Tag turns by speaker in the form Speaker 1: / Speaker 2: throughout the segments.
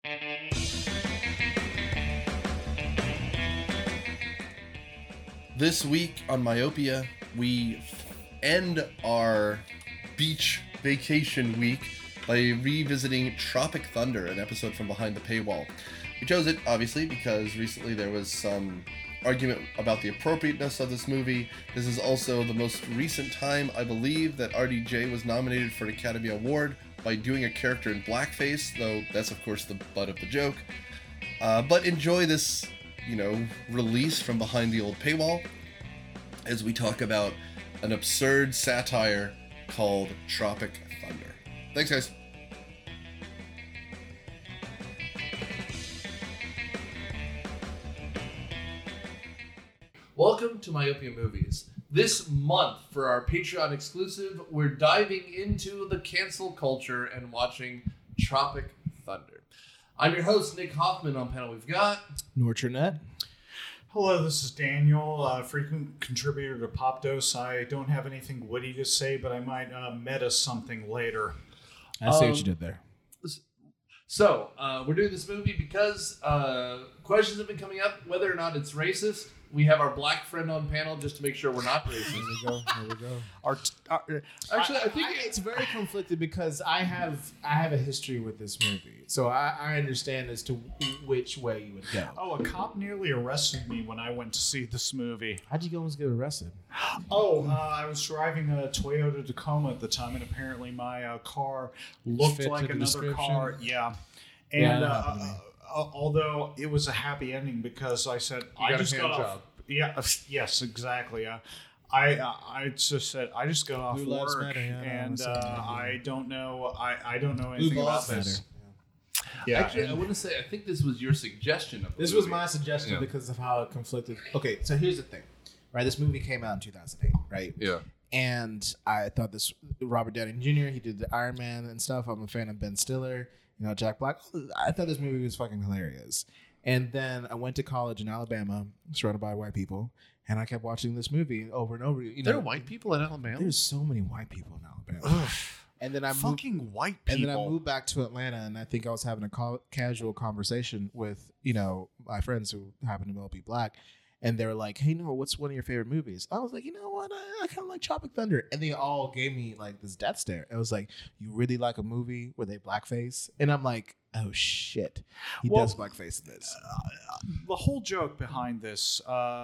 Speaker 1: This week on Myopia, we end our beach vacation week by revisiting Tropic Thunder, an episode from behind the paywall. We chose it, obviously, because recently there was some argument about the appropriateness of this movie. This is also the most recent time, I believe, that RDJ was nominated for an Academy Award by doing a character in blackface, though that's, of course, the butt of the joke. But enjoy this, release from behind the old paywall as we talk about an absurd satire called Tropic Thunder. Thanks, guys. Welcome to Myopia Movies. This month, for our Patreon exclusive, we're diving into the cancel culture and watching Tropic Thunder. I'm your host, Nick Hoffman. On panel, we've got
Speaker 2: Nortranet.
Speaker 3: Hello, this is Daniel, frequent contributor to Pop Dose. I don't have anything witty to say, but I might meta something later.
Speaker 2: I see what you did there.
Speaker 1: So, we're doing this movie because questions have been coming up whether or not it's racist. We have our black friend on panel just to make sure we're not racist.
Speaker 2: There we go.
Speaker 1: Actually, I think
Speaker 2: it's very conflicted because I have a history with this movie, so I understand as to which way you would go.
Speaker 3: Oh, a cop nearly arrested me when I went to see this movie.
Speaker 2: How'd you almost get arrested?
Speaker 3: I was driving a Toyota Tacoma at the time, and apparently my car looked like another car. Yeah. And although it was a happy ending because I said I just got off. Yeah, yes, exactly. I just said I just got off
Speaker 2: Blue Lives
Speaker 3: work,
Speaker 2: Matter,
Speaker 3: and I don't know. I don't know anything about this.
Speaker 1: Yeah. Actually, I want to say I think this was your suggestion of the
Speaker 2: This
Speaker 1: movie.
Speaker 2: was my suggestion because of how it conflicted. Okay, so here's the thing, right? This movie came out in 2008, right?
Speaker 1: Yeah.
Speaker 2: And I thought this Robert Downey Jr. He did the Iron Man and stuff. I'm a fan of Ben Stiller. Jack Black. I thought this movie was fucking hilarious. And then I went to college in Alabama, surrounded by white people, and I kept watching this movie over and over.
Speaker 1: There are white people in Alabama?
Speaker 2: There's so many white people in Alabama. And then I
Speaker 3: white people.
Speaker 2: And then I moved back to Atlanta, and I think I was having a casual conversation with, my friends who happen to be black. And they were like, hey, no, what's one of your favorite movies? I was like, you know what? I kind of like Tropic Thunder. And they all gave me like this death stare. It was like, you really like a movie where they blackface? And I'm like, oh, shit. He does blackface in this.
Speaker 3: The whole joke behind this,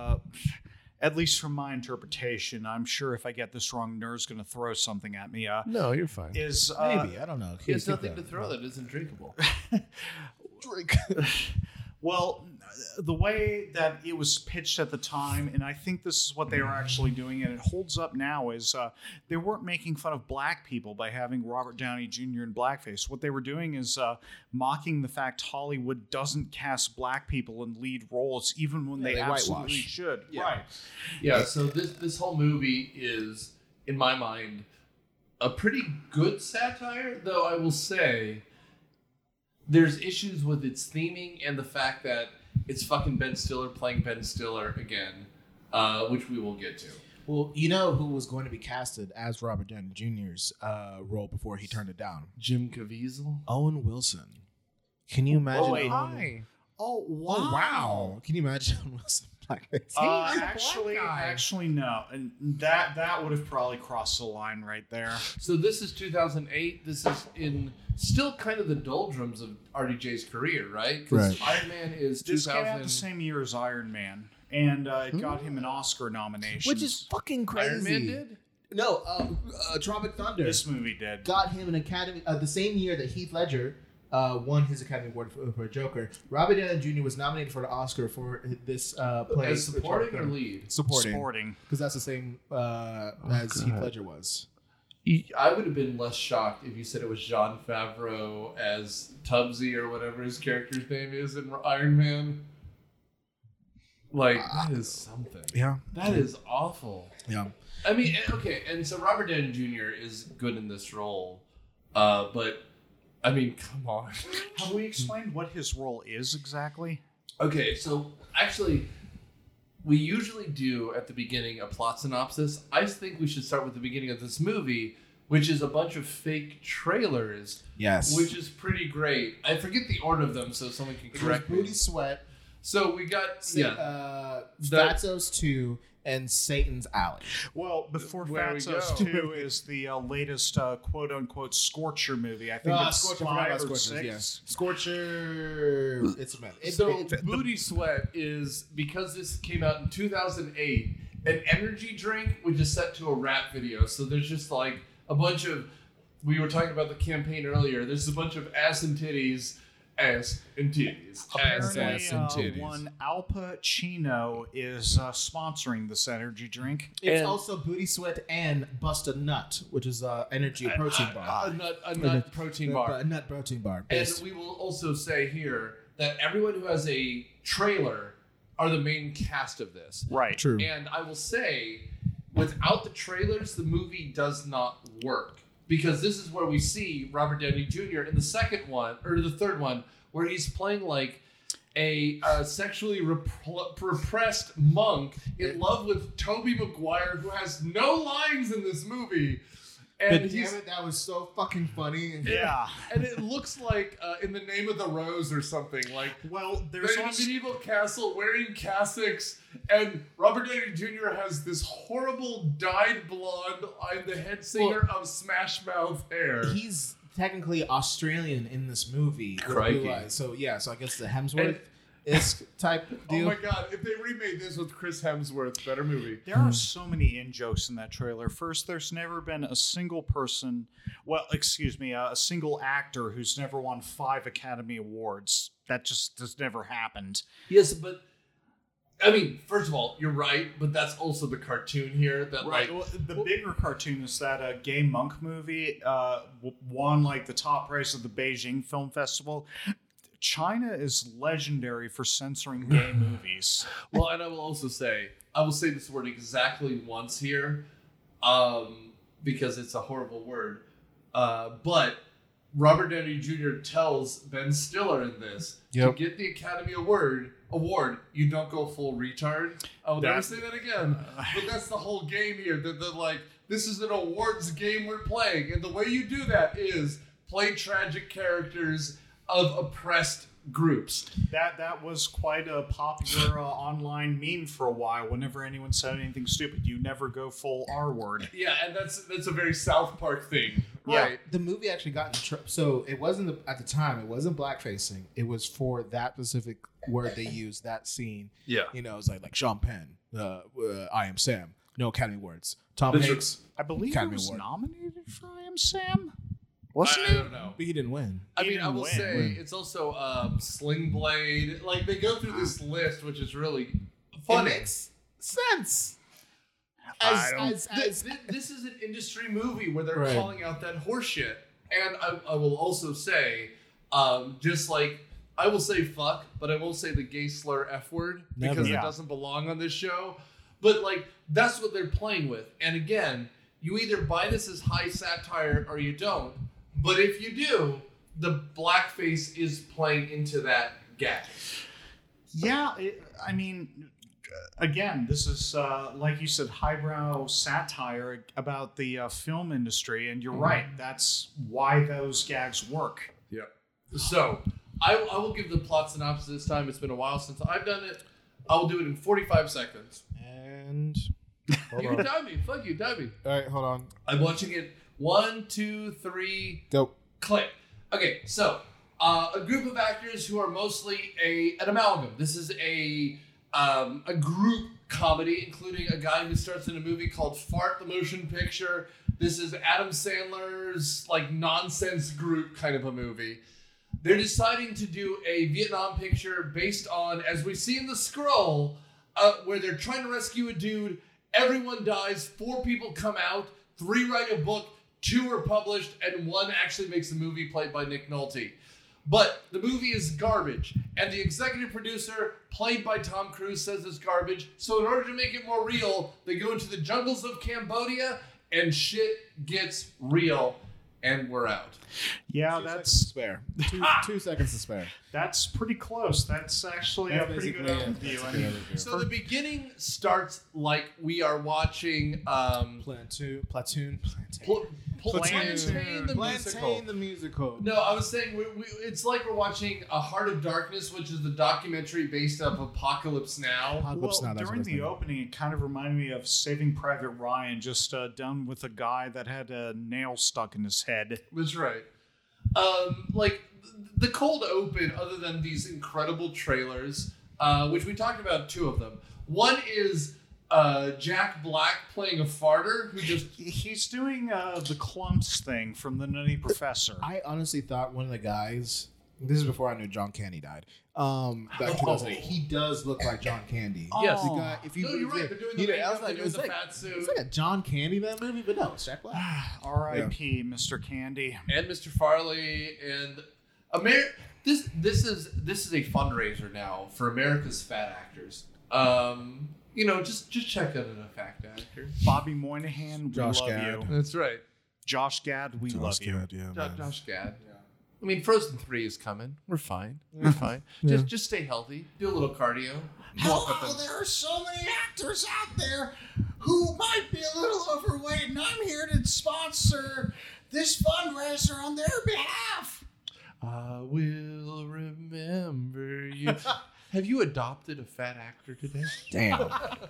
Speaker 3: at least from my interpretation, I'm sure if I get this wrong, Nerd's going to throw something at me.
Speaker 1: No, you're fine.
Speaker 3: Is
Speaker 2: Maybe. I don't know.
Speaker 1: He has nothing to throw that isn't drinkable.
Speaker 2: Drink.
Speaker 3: Well, the way that it was pitched at the time, and I think this is what they were actually doing, and it holds up now, is they weren't making fun of black people by having Robert Downey Jr. in blackface. What they were doing is mocking the fact Hollywood doesn't cast black people in lead roles, even when they absolutely should.
Speaker 1: Yeah.
Speaker 3: Right.
Speaker 1: Yeah, so this whole movie is, in my mind, a pretty good satire, though I will say there's issues with its theming and the fact that it's fucking Ben Stiller playing Ben Stiller again, which we will get to.
Speaker 2: Well, you know who was going to be casted as Robert Downey Jr.'s role before he turned it down?
Speaker 1: Jim Caviezel?
Speaker 2: Owen Wilson. Can you imagine?
Speaker 3: Oh, wow.
Speaker 2: Can you imagine Owen Wilson blackface?
Speaker 3: Actually, no. And that would have probably crossed the line right there.
Speaker 1: So this is 2008. This is in still kind of the doldrums of RDJ's career, right? Because Iron Man is 2000.
Speaker 3: This came out the same year as Iron Man, and it got him an Oscar nomination.
Speaker 2: Which is fucking crazy.
Speaker 1: Iron Man did?
Speaker 2: No, Tropic Thunder.
Speaker 3: This movie did.
Speaker 2: Got him an Academy, the same year that Heath Ledger won his Academy Award for Joker. Robert Downey Jr. was nominated for an Oscar for this play.
Speaker 1: As supporting or lead?
Speaker 3: Supporting.
Speaker 2: Because that's the same as Heath Ledger was.
Speaker 1: I would have been less shocked if you said it was Jon Favreau as Tubbsy or whatever his character's name is in Iron Man. Like, that is something.
Speaker 2: Yeah.
Speaker 1: That is awful.
Speaker 2: Yeah.
Speaker 1: I mean, okay, and so Robert Downey Jr. is good in this role, but, I mean, come on.
Speaker 3: Have we explained what his role is exactly?
Speaker 1: Okay, so actually, we usually do at the beginning a plot synopsis. I think we should start with the beginning of this movie
Speaker 4: which is a bunch of fake trailers.
Speaker 2: Yes.
Speaker 4: Which is pretty great. I forget the order of them, so someone can
Speaker 2: It was
Speaker 4: correct me.
Speaker 2: Booty Sweat,
Speaker 4: So we got
Speaker 2: Fatso's 2, and Satan's Alley.
Speaker 3: Well, before
Speaker 4: Where we
Speaker 3: Fatso's
Speaker 4: go.
Speaker 3: 2 is the latest quote-unquote Scorcher movie. I think it's
Speaker 2: Scorcher, I forgot about
Speaker 3: 5 or
Speaker 2: Scorcher,
Speaker 3: 6.
Speaker 2: yes. Scorcher, it's a man.
Speaker 4: So Booty Sweat is, because this came out in 2008, an energy drink which is set to a rap video. So there's just like a bunch of, we were talking about the campaign earlier, there's a bunch of ass and titties, ass and titties.
Speaker 3: Apparently,
Speaker 2: ass and titties.
Speaker 3: one Al Pacino is sponsoring this energy drink.
Speaker 2: It's
Speaker 4: And-
Speaker 2: also Booty Sweat and Bust a Nut, which is energy protein bar.
Speaker 4: A nut protein bar.
Speaker 2: A nut protein bar.
Speaker 4: And
Speaker 2: based-
Speaker 4: we will also say here that everyone who has a trailer are the main cast of this.
Speaker 3: Right.
Speaker 2: True.
Speaker 4: And I will say, without the trailers, the movie does not work. Because this is where we see Robert Downey Jr. in the second one, or the third one, where he's playing like a sexually repressed monk in love with Tobey Maguire, who has no lines in this movie. And
Speaker 2: But
Speaker 4: he's,
Speaker 2: damn it, that was so fucking funny.
Speaker 3: Yeah.
Speaker 4: and it looks like In the Name of the Rose or something. Like,
Speaker 3: Well,
Speaker 4: they're
Speaker 3: there's
Speaker 4: in a
Speaker 3: also
Speaker 4: medieval castle wearing cassocks, and Robert Downey Jr. has this horrible dyed blonde. I'm the head singer of Smash Mouth hair.
Speaker 2: He's technically Australian in this movie. with
Speaker 4: Crikey.
Speaker 2: blue eyes. So yeah, so I guess the Hemsworth-esque type
Speaker 4: Oh
Speaker 2: deal.
Speaker 4: my god, if they remade this with Chris Hemsworth, better movie.
Speaker 3: There are so many in-jokes in that trailer. First, there's never been a single person, a single actor who's never won 5 Academy Awards. That just has never happened.
Speaker 4: Yes, but I mean, first of all, you're right, but that's also the cartoon here that like
Speaker 3: Well, the bigger cartoon is that gay monk movie won like the top prize of the Beijing Film Festival. China is legendary for censoring gay movies.
Speaker 4: Well, and I will say this word exactly once here, because it's a horrible word. But Robert Downey Jr. tells Ben Stiller in this to get the Academy Award, you don't go full retard. I will never say that again. But that's the whole game here. They're like, this is an awards game we're playing, and the way you do that is play tragic characters of oppressed groups.
Speaker 3: That was quite a popular online meme for a while. Whenever anyone said anything stupid, you never go full R word.
Speaker 4: Yeah, and that's a very South Park thing,
Speaker 3: Yeah.
Speaker 4: right?
Speaker 2: The movie actually got in trouble. So it wasn't at the time. It wasn't blackfacing. It was for that specific word they used. That scene.
Speaker 4: Yeah.
Speaker 2: You know, it's like Sean Penn. I Am Sam. No Academy Awards. Tom
Speaker 4: That's
Speaker 2: Hanks.
Speaker 3: I believe
Speaker 2: Academy
Speaker 3: he was
Speaker 2: Award.
Speaker 3: nominated for I Am Sam.
Speaker 4: I don't know.
Speaker 2: But he didn't win.
Speaker 4: I
Speaker 3: He
Speaker 4: mean, I
Speaker 3: didn't
Speaker 4: will
Speaker 3: win.
Speaker 4: say it's also Sling Blade. Like they go through this list, which is really
Speaker 2: It
Speaker 4: funny.
Speaker 2: makes sense.
Speaker 4: This is an industry movie where they're
Speaker 2: Right.
Speaker 4: calling out that horseshit. And I will also say, just like I will say fuck, but I won't say the gay slur F word because
Speaker 2: Never.
Speaker 4: it
Speaker 3: Yeah.
Speaker 4: doesn't belong on this show. But like that's what they're playing with. And again, you either buy this as high satire or you don't. But if you do, the blackface is playing into that gap.
Speaker 3: Yeah, I mean, again, this is like you said, highbrow satire about the film industry, and you're right. That's why those gags work.
Speaker 4: Yep. So I will give the plot synopsis this time. It's been a while since I've done it. I will do it in 45 seconds.
Speaker 2: And hold
Speaker 4: You
Speaker 2: on.
Speaker 4: can time me. Fuck you, time me.
Speaker 2: All right, hold on.
Speaker 4: I'm watching it. 1, 2, 3,
Speaker 2: Go.
Speaker 4: click. Okay, so a group of actors who are mostly an amalgam. This is a group comedy, including a guy who starts in a movie called Fart the Motion Picture. This is Adam Sandler's like nonsense group kind of a movie. They're deciding to do a Vietnam picture based on, as we see in the scroll, where they're trying to rescue a dude. Everyone dies. 4 people come out. 3 write a book. 2 are published, and 1 actually makes a movie played by Nick Nolte. But the movie is garbage, and the executive producer, played by Tom Cruise, says it's garbage. So in order to make it more real, they go into the jungles of Cambodia, and shit gets real, and we're out.
Speaker 3: Yeah,
Speaker 2: 2 seconds to
Speaker 3: that's
Speaker 2: spare. 2 seconds to spare.
Speaker 3: that's pretty close. That's actually a pretty good overview. I mean,
Speaker 4: So the beginning starts like we are watching
Speaker 2: Platoon.
Speaker 4: Platoon. Plantain the musical.
Speaker 2: Plantain the musical.
Speaker 4: No, I was saying it's like we're watching A Heart of Darkness, which is the documentary based off Apocalypse Now.
Speaker 2: Apocalypse Now, that's
Speaker 3: during
Speaker 2: what I
Speaker 3: the
Speaker 2: was
Speaker 3: opening, it kind of reminded me of Saving Private Ryan, just done with a guy that had a nail stuck in his head.
Speaker 4: That's right. Like the cold open, other than these incredible trailers, which we talked about 2 of them. One is Jack Black playing a farter who just
Speaker 3: He's doing the clumps thing from The Nutty Professor.
Speaker 2: I honestly thought one of the guys. This is before I knew John Candy died. Back in 2008, he does look like John Candy.
Speaker 4: Yes.
Speaker 2: The guy, if you,
Speaker 4: no, you're right. They're doing the makeup, they're doing the fat suit.
Speaker 2: It's like a John Candy that movie, but no, it's Jack Black.
Speaker 3: R.I.P. Mr. Candy.
Speaker 4: And Mr. Farley and This is a fundraiser now for America's fat actors. Just check out a fat actor.
Speaker 3: Bobby Moynihan, we
Speaker 2: Josh
Speaker 3: love
Speaker 2: Gad.
Speaker 3: you.
Speaker 4: That's right.
Speaker 3: Josh Gad, we love you.
Speaker 4: Josh Gad. I mean, Frozen 3 is coming. We're fine. We're fine. Just stay healthy. Do a little cardio. Walk up and...
Speaker 3: there are so many actors out there who might be a little overweight, and I'm here to sponsor this fundraiser on their behalf.
Speaker 4: I will remember you. Have you adopted a fat actor today?
Speaker 2: Damn.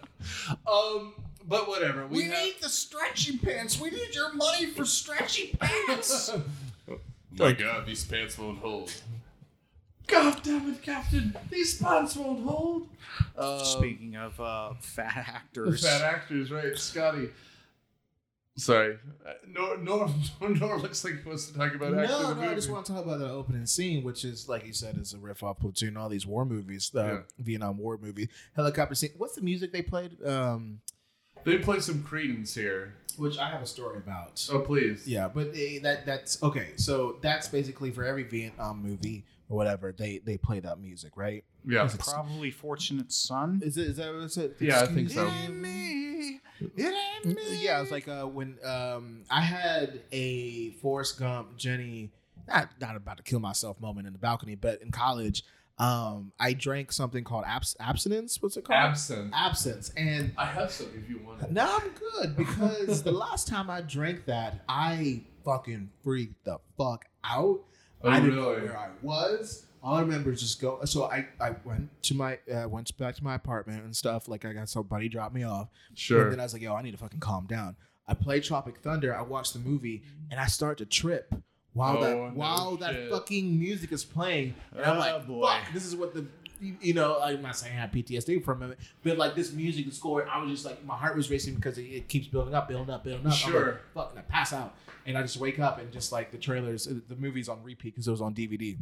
Speaker 4: But whatever.
Speaker 3: We need the stretchy pants. We need your money for stretchy pants.
Speaker 4: My God, these pants won't hold. God damn it, Captain! These pants won't hold.
Speaker 3: Speaking of fat actors,
Speaker 4: fat actors, right? Scotty. Sorry, Nor looks like he wants to talk about acting.
Speaker 2: No, I just want to talk about the opening scene, which is, like you said, is a riff off Platoon, all these war movies, Vietnam War movie, helicopter scene. What's the music they played?
Speaker 4: They played some Creedence here,
Speaker 2: which I have a story about.
Speaker 4: Oh, please.
Speaker 2: Yeah, but that's okay. So that's basically for every Vietnam movie or whatever they play that music, right?
Speaker 4: Yeah,
Speaker 3: probably Fortunate Son.
Speaker 2: Is that what it's?
Speaker 4: Yeah, I think so.
Speaker 3: It ain't me.
Speaker 2: Yeah, it's like when I had a Forrest Gump, Jenny, not about to kill myself moment in the balcony, but in college, I drank something called abstinence. What's it called? Absence. And
Speaker 4: I have some if you want it.
Speaker 2: No, I'm good because the last time I drank that, I fucking freaked the fuck out.
Speaker 4: Oh,
Speaker 2: I didn't know
Speaker 4: really?
Speaker 2: where I was. All I remember is just go. So I went to my went back to my apartment and stuff. Like I got somebody drop me off.
Speaker 4: Sure.
Speaker 2: And then I was like, yo, I need to fucking calm down. I played Tropic Thunder. I watched the movie and I start to trip while that fucking music is playing. And I'm like,
Speaker 3: boy.
Speaker 2: fuck, this is what I'm not saying I had PTSD for a minute, but like this music, the score, I was just like, my heart was racing because it keeps building up.
Speaker 4: Sure.
Speaker 2: I'm like, fuck, and I pass out. And I just wake up and just like the movie's on repeat because it was on DVD.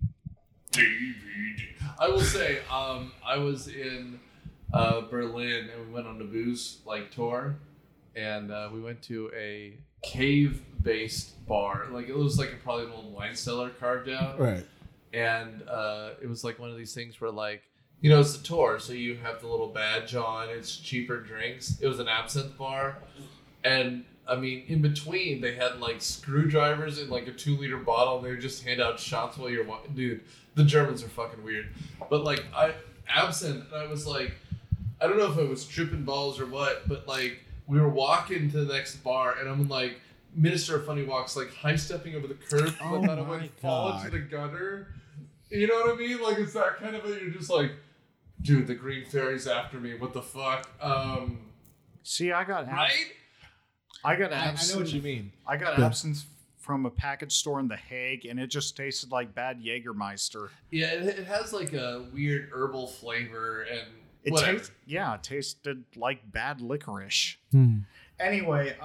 Speaker 4: I will say, I was in Berlin and we went on a booze tour, and we went to a cave-based bar. Like it was like probably an old wine cellar carved out,
Speaker 2: Right.
Speaker 4: And it was like one of these things where it's a tour, so you have the little badge on. It's cheaper drinks. It was an absinthe bar, and I mean, in between they had screwdrivers in a 2-liter bottle. And they would just hand out shots while you're dude. The Germans are fucking weird. But absinthe, and I was like, I don't know if it was tripping balls or what, but we were walking to the next bar, and I'm like, Minister of Funny Walks, high stepping over the curb, but then I would fall into the gutter. You know what I mean? It's that kind of you're just like, dude, the green fairy's after me. What the fuck?
Speaker 3: See, I got
Speaker 4: right?
Speaker 2: I know what you mean.
Speaker 3: I got absinthe from a package store in The Hague, and it just tasted like bad Jägermeister.
Speaker 4: Yeah, it has a weird herbal flavor, and
Speaker 3: it tasted like bad licorice. Anyway,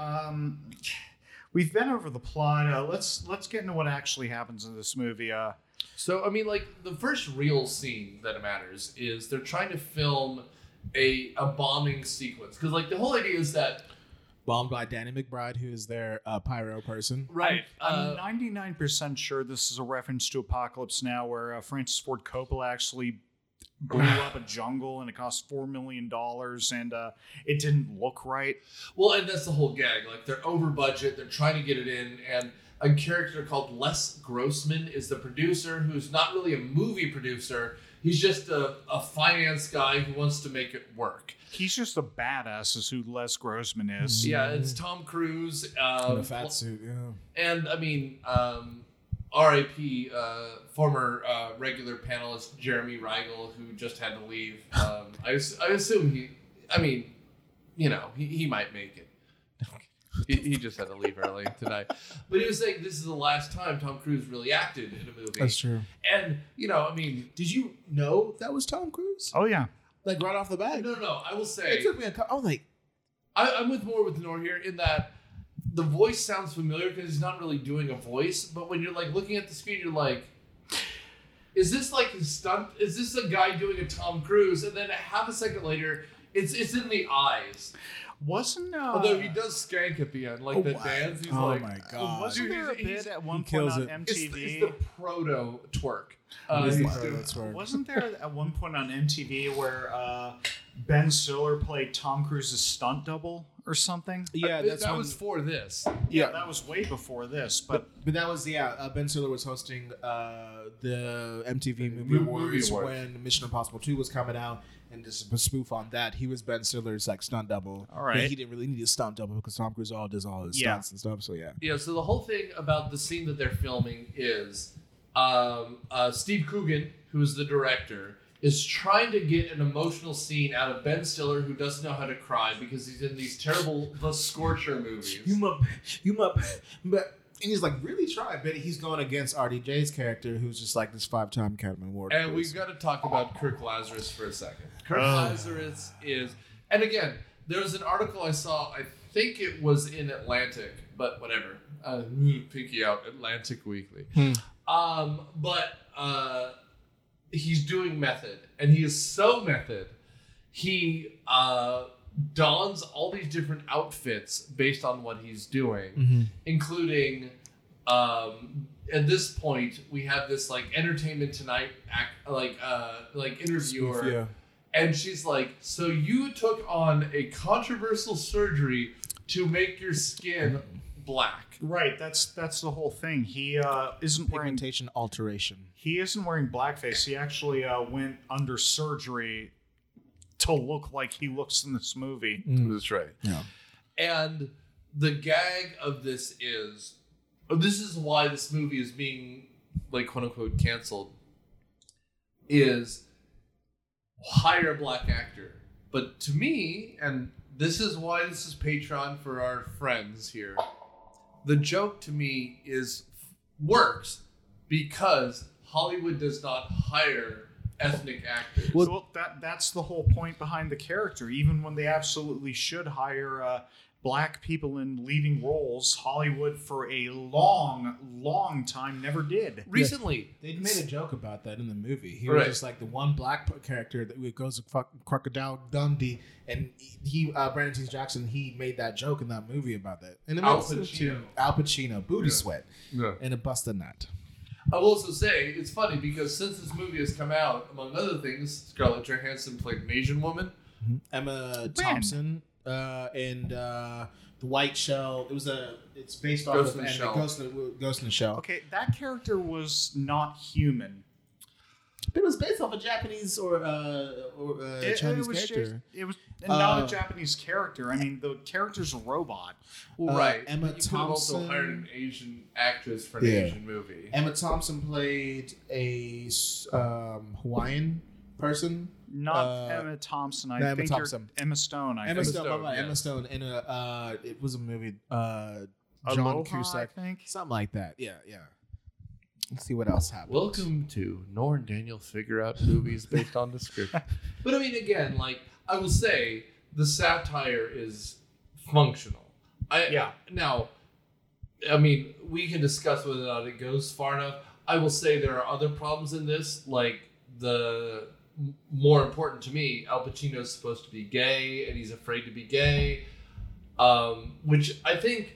Speaker 3: we've been over the plot. Let's get into what actually happens in this movie.
Speaker 4: So, I mean, the first real scene that matters is they're trying to film a bombing sequence. Because, the whole idea is that...
Speaker 2: Bombed by Danny McBride, who is their pyro person.
Speaker 4: Right.
Speaker 3: I'm 99% sure this is a reference to Apocalypse Now, where Francis Ford Coppola actually blew up a jungle and it cost $4 million and it didn't look right.
Speaker 4: Well, and that's the whole gag. They're over budget. They're trying to get it in, and a character called Les Grossman is the producer, who's not really a movie producer. He's just a finance guy who wants to make it work.
Speaker 3: He's just a badass, is who Les Grossman is.
Speaker 4: Yeah, it's Tom Cruise.
Speaker 2: In a fat suit, yeah.
Speaker 4: And, I mean, R.I.P. Former regular panelist Jeremy Rigel, who just had to leave. I assume he might make it. He just had to leave early tonight. But he was saying this is the last time Tom Cruise really acted in a movie.
Speaker 2: That's true.
Speaker 4: And,
Speaker 2: Did you know that was Tom Cruise?
Speaker 3: Oh, yeah.
Speaker 2: Like right off the bat?
Speaker 4: No. I will say,
Speaker 2: It took me I was like,
Speaker 4: I'm with Nor here in that the voice sounds familiar because he's not really doing a voice. But when you're like looking at the screen, you're like, is this like his stunt? Is this a guy doing a Tom Cruise? And then half a second later, it's in the eyes.
Speaker 3: Wasn't
Speaker 4: Although he does skank at the end, like the dance. He's like,
Speaker 2: my god!
Speaker 3: wasn't there a bit at one point
Speaker 2: kills
Speaker 3: on
Speaker 2: it.
Speaker 3: MTV?
Speaker 4: It's the proto twerk.
Speaker 3: Wasn't there at one point on MTV where Ben Stiller played Tom Cruise's stunt double or something?
Speaker 2: Yeah,
Speaker 4: that was for this.
Speaker 3: Yeah, that was way before this. But
Speaker 2: that was Ben Stiller was hosting the MTV Movie Awards when Mission Impossible 2 was coming out, and just a spoof on that. He was Ben Stiller's like stunt double.
Speaker 3: All right,
Speaker 2: but he didn't really need a stunt double because Tom Cruise does all his stunts and stuff. So yeah.
Speaker 4: Yeah. So the whole thing about the scene that they're filming is Steve Coogan, who's the director, is trying to get an emotional scene out of Ben Stiller, who doesn't know how to cry because he's in these terrible The Scorcher movies.
Speaker 2: But and he's like really trying, but he's going against RDJ's character, who's just like this 5-time Academy Award.
Speaker 4: And we've got to talk about Kirk Lazarus for a second. Kirk Lazarus is, and again, there was an article I saw. I think it was in Atlantic, but whatever. Pinky out, Atlantic Weekly. But he's doing method, and he is so method. He dons all these different outfits based on what he's doing, including at this point we have this like Entertainment Tonight interviewer.
Speaker 2: Yeah.
Speaker 4: And she's like, so you took on a controversial surgery to make your skin black.
Speaker 3: Right, that's the whole thing. He isn't wearing
Speaker 2: Pigmentation alteration.
Speaker 3: He isn't wearing blackface. He actually went under surgery to look like he looks in this movie.
Speaker 4: That's right.
Speaker 2: Yeah.
Speaker 4: And the gag of this is why this movie is being like quote unquote canceled, is hire a black actor. But to me, and this is why this is Patreon for our friends here, the joke to me works because Hollywood does not hire ethnic actors.
Speaker 3: Well, that's the whole point behind the character. Even when they absolutely should hire black people in leading roles, Hollywood for a long time never did.
Speaker 4: Recently,
Speaker 2: They made a joke about that in the movie. He was just like the one black character that goes to fuck Crocodile Dundee, and he Brandon T. Jackson, he made that joke in that movie about that. And it
Speaker 4: Al
Speaker 2: makes sense
Speaker 4: Pacino.
Speaker 2: too. Al Pacino, booty sweat,
Speaker 4: Yeah.
Speaker 2: and a bust a nut.
Speaker 4: I will also say it's funny because since this movie has come out, among other things, Scarlett Johansson played an Asian woman.
Speaker 2: Emma Thompson and the White Shell. It's based off
Speaker 4: Ghost
Speaker 2: of
Speaker 4: in the Shell.
Speaker 2: Ghost in the Shell.
Speaker 3: Okay, that character was not human.
Speaker 2: But it was based off a Japanese or Chinese character.
Speaker 3: It was not a Japanese character. I mean, the character's a robot.
Speaker 4: Well, right.
Speaker 2: Emma
Speaker 4: But you could have also
Speaker 2: Thompson.
Speaker 4: hired an Asian actress for an Asian movie.
Speaker 2: Emma Thompson played a Hawaiian person.
Speaker 3: Not Emma Thompson. I
Speaker 2: Emma
Speaker 3: think
Speaker 2: Thompson.
Speaker 3: you're Emma Stone.
Speaker 2: Emma
Speaker 4: Stone,
Speaker 2: Stone,
Speaker 4: yeah.
Speaker 2: Emma Stone in it was a movie. John
Speaker 3: Aloha,
Speaker 2: Cusack,
Speaker 3: I think.
Speaker 2: something like that. Yeah. Let's see what else happened.
Speaker 4: Welcome to Nor and Daniel Figure Out Movies Based on the Script. But I mean, again, like, I will say the satire is functional. Now, I mean, we can discuss whether or not it goes far enough. I will say there are other problems in this, like more important to me, Al Pacino is supposed to be gay, and he's afraid to be gay, which I think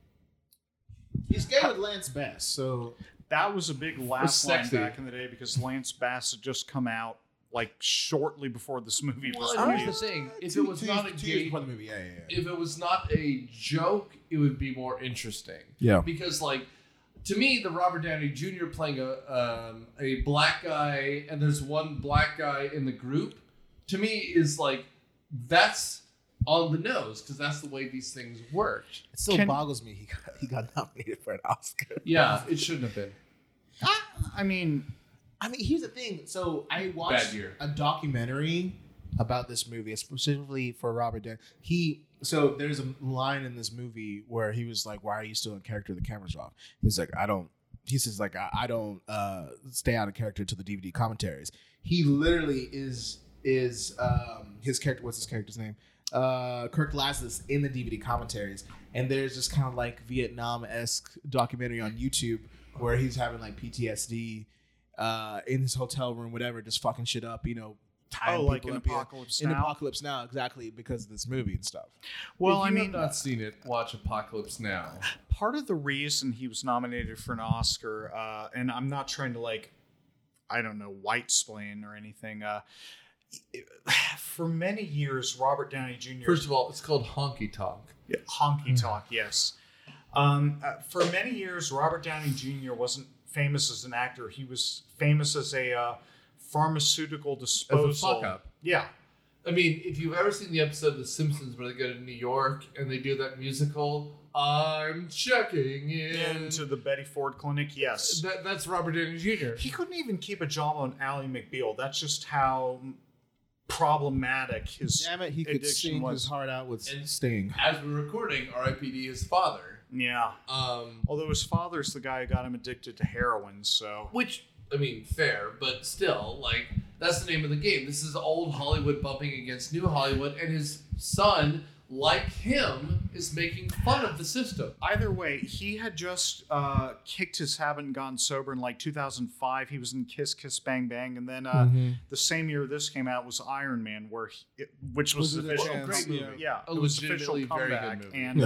Speaker 2: he's gay with Lance Bass, so
Speaker 3: That was a big laugh line
Speaker 4: sexy.
Speaker 3: back in the day because Lance Bass had just come out like shortly before this movie was
Speaker 4: well, here's
Speaker 3: released.
Speaker 4: the thing: if it was not a gay,
Speaker 2: the movie, yeah.
Speaker 4: if it was not a joke, it would be more interesting.
Speaker 2: Yeah.
Speaker 4: Because like to me, the Robert Downey Jr. playing a black guy, and there's one black guy in the group, to me is like, that's on the nose, because that's the way these things work.
Speaker 2: It still boggles me he got nominated for an Oscar.
Speaker 4: Yeah, it shouldn't have been.
Speaker 3: I mean,
Speaker 2: here's the thing. So I watched a documentary about this movie, specifically for Robert Downey. So there's a line in this movie where he was like, "Why are you still in character? The camera's off." He's like, "I don't." He says like, "I don't stay out of character to the DVD commentaries." He literally is his character. What's his character's name? Kirk Lazarus in the DVD commentaries, and there's this kind of like Vietnam-esque documentary on YouTube where he's having like PTSD in his hotel room, whatever, just fucking shit up, tying
Speaker 3: like
Speaker 2: people
Speaker 3: in
Speaker 2: up
Speaker 3: Apocalypse
Speaker 2: in
Speaker 3: Now?
Speaker 2: Apocalypse Now, exactly, because of this movie and stuff.
Speaker 3: well,
Speaker 4: If
Speaker 3: I
Speaker 4: you
Speaker 3: mean,
Speaker 4: have not seen it, watch Apocalypse Now.
Speaker 3: part of the reason he was nominated for an Oscar, and I'm not trying to white splain or anything. For many years, Robert Downey Jr.
Speaker 4: First of all, it's called Honky Tonk.
Speaker 3: Yeah, honky tonk, yes. For many years, Robert Downey Jr. wasn't famous as an actor. He was famous as a pharmaceutical disposal.
Speaker 4: fuck up.
Speaker 3: Yeah.
Speaker 4: I mean, if you've ever seen the episode of The Simpsons where they go to New York and they do that musical, I'm checking in.
Speaker 3: Into the Betty Ford Clinic, yes.
Speaker 4: That's Robert Downey Jr.
Speaker 3: He couldn't even keep a job on Ally McBeal. That's just how problematic his
Speaker 2: Damn it, he could
Speaker 3: addiction
Speaker 2: sing
Speaker 3: was.
Speaker 2: his heart out with
Speaker 4: And-
Speaker 2: Sting.
Speaker 4: As we're recording, R.I.P.D. his father.
Speaker 3: Yeah. Although his father's the guy who got him addicted to heroin, so...
Speaker 4: Which, I mean, fair, but still, like, that's the name of the game. This is old Hollywood bumping against new Hollywood, and his son, like him, is making fun of the system.
Speaker 3: Either way, he had just kicked his habit and gotten sober in like 2005. He was in Kiss Kiss Bang Bang, and then the same year this came out was Iron Man, which was his official
Speaker 2: great movie.
Speaker 3: Yeah,
Speaker 4: A
Speaker 3: it was official
Speaker 4: legitimately very good
Speaker 3: comeback,
Speaker 4: movie.
Speaker 3: and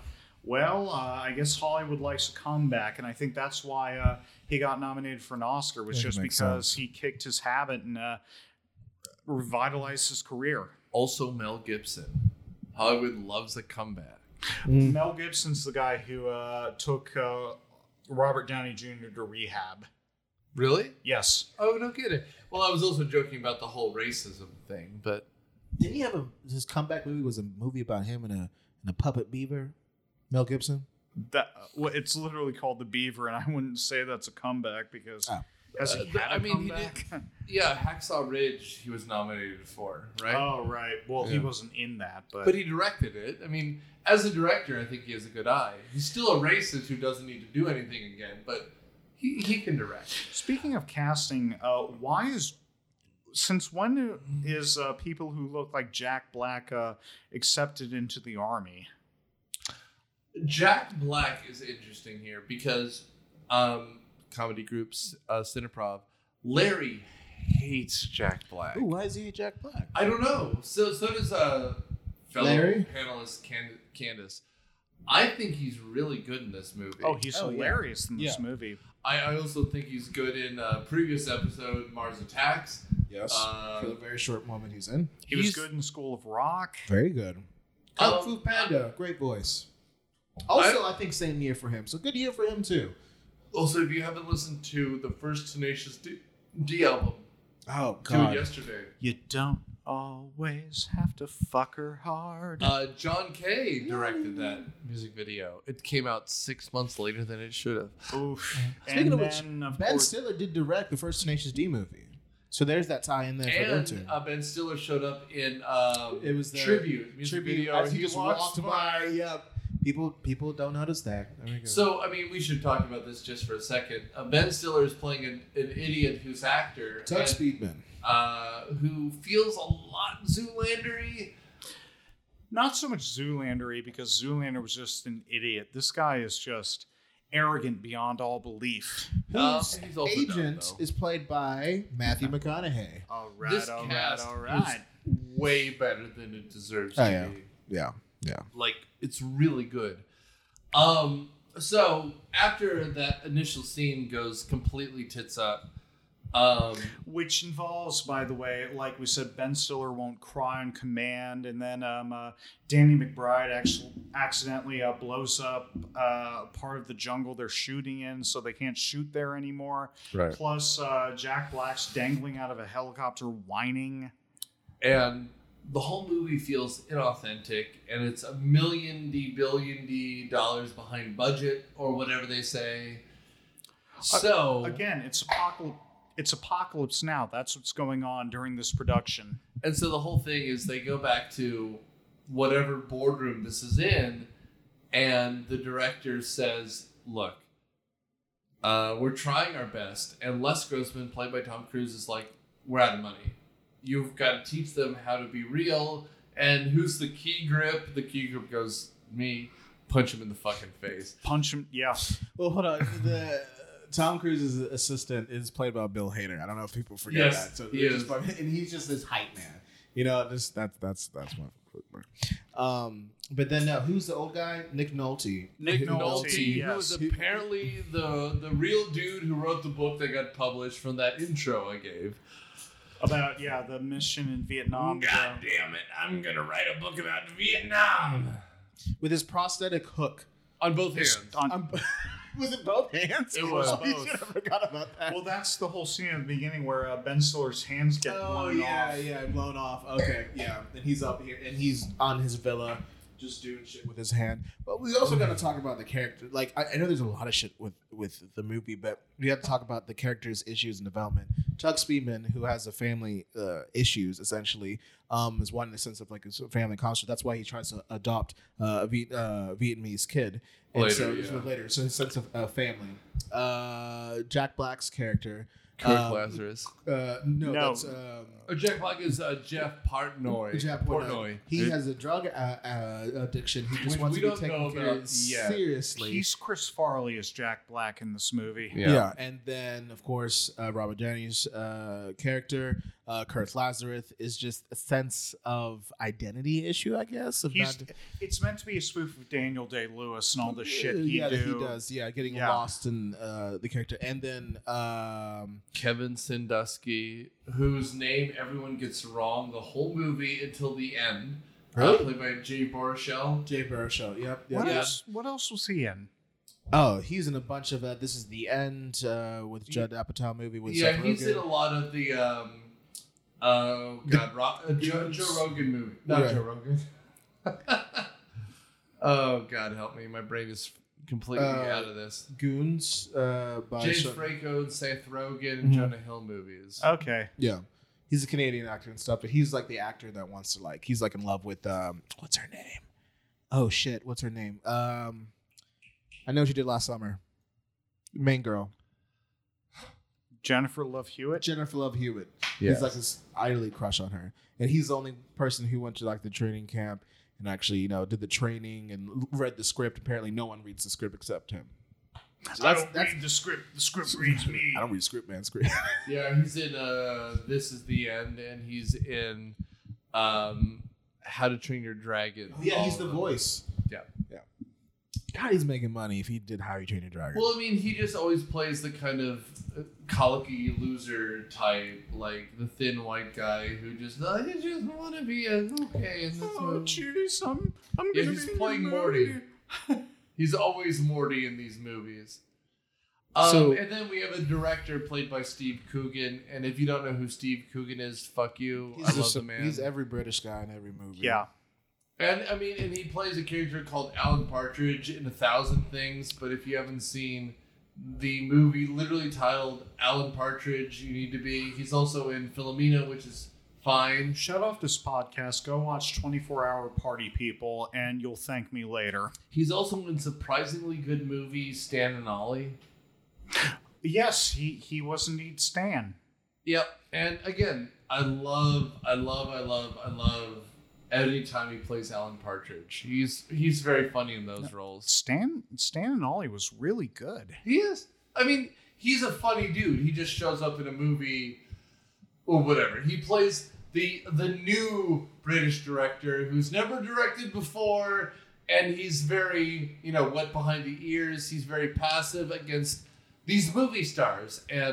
Speaker 3: I guess Hollywood likes a comeback, and I think that's why he got nominated for an Oscar. Was just
Speaker 2: makes
Speaker 3: because
Speaker 2: sense.
Speaker 3: he kicked his habit and revitalized his career.
Speaker 4: Also, Mel Gibson. Hollywood loves a comeback.
Speaker 3: Mel Gibson's the guy who took Robert Downey Jr. to rehab.
Speaker 4: Really?
Speaker 3: Yes.
Speaker 4: Oh, no kidding. Well, I was also joking about the whole racism thing, but
Speaker 2: Didn't he have his comeback movie was a movie about him and a puppet beaver? Mel Gibson?
Speaker 3: It's literally called The Beaver, and I wouldn't say that's a comeback because has he had a
Speaker 4: I mean,
Speaker 3: comeback?
Speaker 4: he did. Yeah, Hacksaw Ridge he was nominated for, right?
Speaker 3: Oh, right. Well, he
Speaker 2: Yeah.
Speaker 3: wasn't in that, but
Speaker 4: But he directed it. I mean, as a director, I think he has a good eye. He's still a racist who doesn't need to do anything again, but he can direct.
Speaker 3: speaking of casting, since when is people who look like Jack Black accepted into the army?
Speaker 4: Jack Black is interesting here because comedy groups, Cineprov, Larry hates Jack Black.
Speaker 2: Ooh, why is he Jack Black?
Speaker 4: I don't know. So does fellow
Speaker 2: Larry?
Speaker 4: panelist Candace. I think he's really good in this movie.
Speaker 3: Oh, he's
Speaker 2: Oh, yeah.
Speaker 3: hilarious in this
Speaker 2: Yeah.
Speaker 3: movie.
Speaker 4: I also think he's good in previous episode Mars Attacks.
Speaker 2: Yes.
Speaker 4: Um,
Speaker 2: For the very short moment he's in.
Speaker 3: He was
Speaker 4: He's-
Speaker 3: good in School of Rock.
Speaker 2: Very good. Kung Fu Panda, great voice. Also, I think same year for him. So good year for him too.
Speaker 4: Also, if you haven't listened to the first Tenacious D album,
Speaker 2: Oh
Speaker 4: do it yesterday.
Speaker 3: You don't always have to fuck her hard.
Speaker 4: John Kay directed that music video. It came out 6 months later than it should have.
Speaker 3: Oof.
Speaker 2: Speaking
Speaker 3: And
Speaker 2: of which,
Speaker 3: then, of
Speaker 2: Ben
Speaker 3: course,
Speaker 2: Stiller did direct the first Tenacious D movie. So there's that tie in there for them
Speaker 4: And
Speaker 2: too.
Speaker 4: Ben Stiller showed up in
Speaker 2: It was the
Speaker 4: tribute music video.
Speaker 2: As he just walked by. Yep. People don't notice that. There we go.
Speaker 4: So, I mean, we should talk about this just for a second. Ben Stiller is playing an idiot who's actor.
Speaker 2: Doug
Speaker 4: and,
Speaker 2: Speedman.
Speaker 4: who feels a lot Zoolander-y.
Speaker 3: not so much Zoolander-y because Zoolander was just an idiot. This guy is just arrogant beyond all belief.
Speaker 2: Whose
Speaker 4: he's also
Speaker 2: agent
Speaker 4: dumb, though.
Speaker 2: is played by Matthew McConaughey.
Speaker 3: All right,
Speaker 4: This
Speaker 3: all right,
Speaker 4: cast
Speaker 3: all right.
Speaker 4: is way better than it deserves
Speaker 2: Oh,
Speaker 4: to
Speaker 2: yeah.
Speaker 4: be.
Speaker 2: Yeah.
Speaker 4: Like, it's really good. So after that initial scene goes completely tits up,
Speaker 3: Which involves, by the way, like we said, Ben Stiller won't cry on command, and then Danny McBride accidentally blows up part of the jungle they're shooting in, so they can't shoot there anymore.
Speaker 2: Right.
Speaker 3: Plus, Jack Black's dangling out of a helicopter whining.
Speaker 4: And the whole movie feels inauthentic, and it's billion dollars behind budget, or whatever they say. So
Speaker 3: Again, it's apocalypse. It's apocalypse now. That's what's going on during this production.
Speaker 4: And so the whole thing is they go back to whatever boardroom this is in, and the director says, look, we're trying our best. And Les Grossman, played by Tom Cruise, is like, we're out of money. You've got to teach them how to be real. And who's the key grip? The key grip goes, me. Punch him in the fucking face.
Speaker 3: Punch him, yeah.
Speaker 2: Well, hold on. Tom Cruise's assistant is played by Bill Hader. I don't know if people forget
Speaker 4: Yes,
Speaker 2: that. So
Speaker 4: he is.
Speaker 2: And he's just this hype man. You know, that's one. But then who's the old guy? Nick Nolte.
Speaker 3: Nick
Speaker 4: Nolte,
Speaker 3: Nolte,
Speaker 4: who was
Speaker 3: yes.
Speaker 4: apparently the real dude who wrote the book that got published from that intro I gave.
Speaker 3: About, the mission in Vietnam.
Speaker 4: God damn it, I'm going to write a book about Vietnam.
Speaker 2: With his prosthetic hook.
Speaker 4: On both hands.
Speaker 2: Was it both hands?
Speaker 3: It was
Speaker 2: Oh,
Speaker 3: both.
Speaker 2: I forgot about that.
Speaker 3: Well, that's the whole scene at the beginning where Ben Stiller's hands get blown off.
Speaker 2: blown off. Okay, yeah. And he's up here, and he's on his villa, just doing shit with his hand. But we also got to talk about the character. Like, I know there's a lot of shit with the movie, but we have to talk about the character's issues and development. Chuck Speedman, who has a family issues, essentially, is one in the sense of like a family construct. That's why he tries to adopt a Vietnamese kid. And
Speaker 4: Later.
Speaker 2: So his sense of family. Jack Black's character.
Speaker 4: Kirk Lazarus.
Speaker 2: No, that's
Speaker 4: Jack Black is Jeff Portnoy.
Speaker 2: Portnoy. He has a drug addiction. He just
Speaker 4: Which
Speaker 2: wants
Speaker 4: we
Speaker 2: to be
Speaker 4: don't
Speaker 2: taken
Speaker 4: know
Speaker 2: care
Speaker 4: about
Speaker 2: of
Speaker 4: yet.
Speaker 2: seriously.
Speaker 3: He's Chris Farley as Jack Black in this movie.
Speaker 2: Yeah. And then of course Robert Downey's character, Kurt Lazarus, is just a sense of identity issue, I guess.
Speaker 3: It's meant to be a spoof of Daniel Day-Lewis and all the shit he
Speaker 2: that
Speaker 3: do.
Speaker 2: he does. Yeah, getting lost in the character, and then
Speaker 4: Kevin Sandusky, whose name everyone gets wrong the whole movie until the end.
Speaker 2: Really?
Speaker 4: Played by Jay Baruchel.
Speaker 2: Jay Baruchel. Yep.
Speaker 3: What else was he in?
Speaker 2: Oh, he's in a bunch of This Is the End with Judd Apatow movie with Seth Rogen.
Speaker 4: He's in a lot of the Joe Rogan movie. Not Joe Rogan. Oh God, help me! My brain is completely out of this.
Speaker 2: Goons by
Speaker 4: James Franco and Seth Rogen and Jonah Hill movies.
Speaker 3: Okay.
Speaker 2: Yeah. He's a Canadian actor and stuff, but he's like the actor that wants to he's like in love with what's her name? Oh shit, what's her name? I know what you did last summer. Main girl.
Speaker 3: Jennifer Love Hewitt.
Speaker 2: He's like this idly crush on her. And he's the only person who went to like the training camp and actually, did the training and read the script. Apparently no one reads the script except him. So
Speaker 3: I don't read the script. The script reads me.
Speaker 2: I don't read script, man. Script.
Speaker 4: Yeah, he's in This Is the End, and he's in How to Train Your Dragon.
Speaker 2: Yeah, he's the voice.
Speaker 4: Yeah.
Speaker 2: God, he's making money if he did How You Train Your Dragon.
Speaker 4: Well, I mean, he just always plays the kind of colicky loser type, like the thin white guy who just I just want to be okay in this movie.
Speaker 3: Jeez, I'm
Speaker 4: Yeah,
Speaker 3: gonna
Speaker 4: he's
Speaker 3: be in
Speaker 4: playing
Speaker 3: your
Speaker 4: Morty.
Speaker 3: movie.
Speaker 4: He's always Morty in these movies. And then we have a director played by Steve Coogan, and if you don't know who Steve Coogan is, fuck you. I love the man.
Speaker 2: He's every British guy in every movie.
Speaker 3: Yeah.
Speaker 4: And I mean, and he plays a character called Alan Partridge in 1,000 Things. But if you haven't seen the movie, literally titled Alan Partridge, you need to be. He's also in Philomena, which is fine.
Speaker 3: Shut off this podcast. Go watch 24-Hour Party People, and you'll thank me later.
Speaker 4: He's also in surprisingly good movies, Stan and Ollie.
Speaker 3: Yes, he was indeed Stan.
Speaker 4: Yep. And again, I love any time he plays Alan Partridge. He's very funny in those roles.
Speaker 3: Stan and Ollie was really good.
Speaker 4: He is. I mean, he's a funny dude. He just shows up in a movie or whatever. He plays the new British director who's never directed before, and he's very, wet behind the ears. He's very passive against these movie stars. And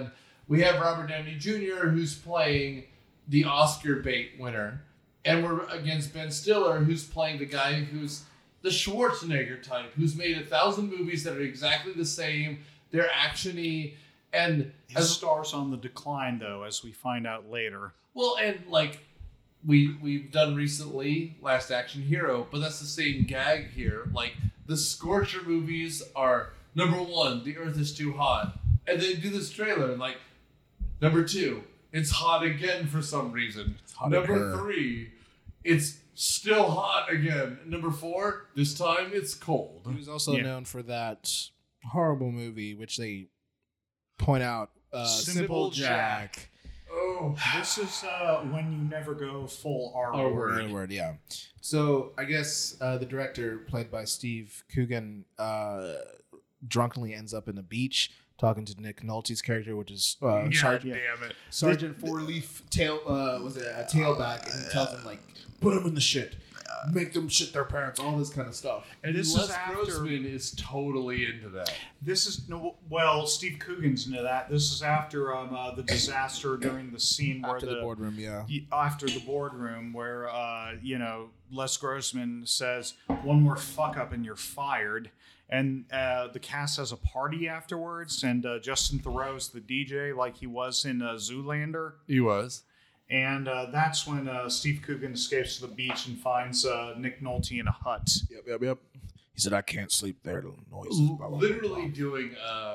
Speaker 4: we have Robert Downey Jr., who's playing the Oscar bait winner, and we're against Ben Stiller, who's playing the guy who's the Schwarzenegger type, who's made 1,000 movies that are exactly the same. They're action-y, and
Speaker 3: His star's on the decline, though, as we find out later.
Speaker 4: well, and like we've done recently, Last Action Hero, but that's the same gag here. Like the Scorcher movies are number 1, the Earth is too hot, and they do this trailer and like number 2, it's hot again for some reason. Number 3, it's still hot again. Number 4, this time it's cold.
Speaker 2: He was also known for that horrible movie, which they point out, Simple Jack.
Speaker 4: Oh,
Speaker 3: This is when you never go full R
Speaker 4: word.
Speaker 3: word.
Speaker 2: Yeah. So I guess the director, played by Steve Coogan, drunkenly ends up in a beach talking to Nick Nolte's character, which is Sergeant Four-Leaf Tailback, and he tells him like, put them in the shit, make them shit their parents, all this kind of stuff.
Speaker 3: And this
Speaker 4: Les
Speaker 3: is after.
Speaker 4: Grossman is totally into that.
Speaker 3: This is Steve Coogan's into that. This is after the disaster during the scene where
Speaker 2: After the boardroom,
Speaker 3: after the boardroom where Les Grossman says one more fuck up and you're fired, and the cast has a party afterwards, and Justin Theroux's the DJ like he was in Zoolander,
Speaker 4: He was.
Speaker 3: and that's when Steve Coogan escapes to the beach and finds Nick Nolte in a hut.
Speaker 2: Yep. He said, I can't sleep there, the noises. blah, blah, blah,
Speaker 4: Literally
Speaker 2: blah.
Speaker 4: doing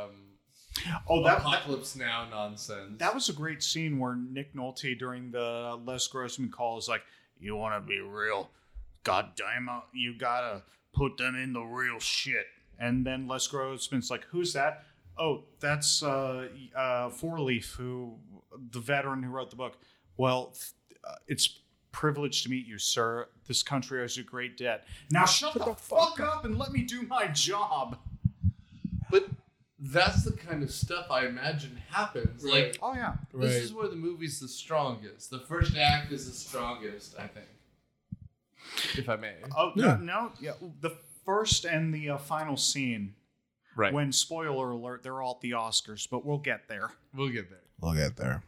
Speaker 3: That
Speaker 4: Apocalypse Now nonsense.
Speaker 3: That was a great scene where Nick Nolte during the Les Grossman call is like, you want to be real? God damn it, you gotta put them in the real shit. And then Les Grossman's like, who's that? Oh, that's Four-Leaf, the veteran who wrote the book. Well, it's privileged to meet you, sir. This country owes you great debt. Now shut the fuck up and let me do my job.
Speaker 4: But that's the kind of stuff I imagine happens.
Speaker 2: Right.
Speaker 4: Like,
Speaker 3: Oh, yeah.
Speaker 4: this is where the movie's the strongest. The first act is the strongest, I think. If I may.
Speaker 3: Oh,
Speaker 2: Yeah.
Speaker 3: no. The first and the final scene,
Speaker 4: Right.
Speaker 3: when, spoiler alert, they're all at the Oscars, but we'll get there.
Speaker 4: We'll get there.
Speaker 2: We'll get there.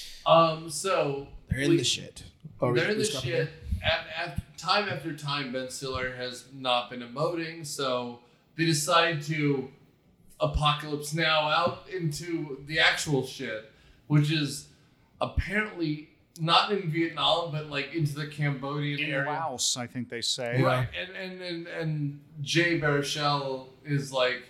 Speaker 4: So
Speaker 2: They're in the shit.
Speaker 4: They're in the shit. Time after time, Ben Stiller has not been emoting, so they decide to Apocalypse Now out into the actual shit, which is apparently not in Vietnam, but like into the Cambodian
Speaker 3: In
Speaker 4: area.
Speaker 3: Laos, I think they say.
Speaker 4: Right, and Jay Baruchel is like,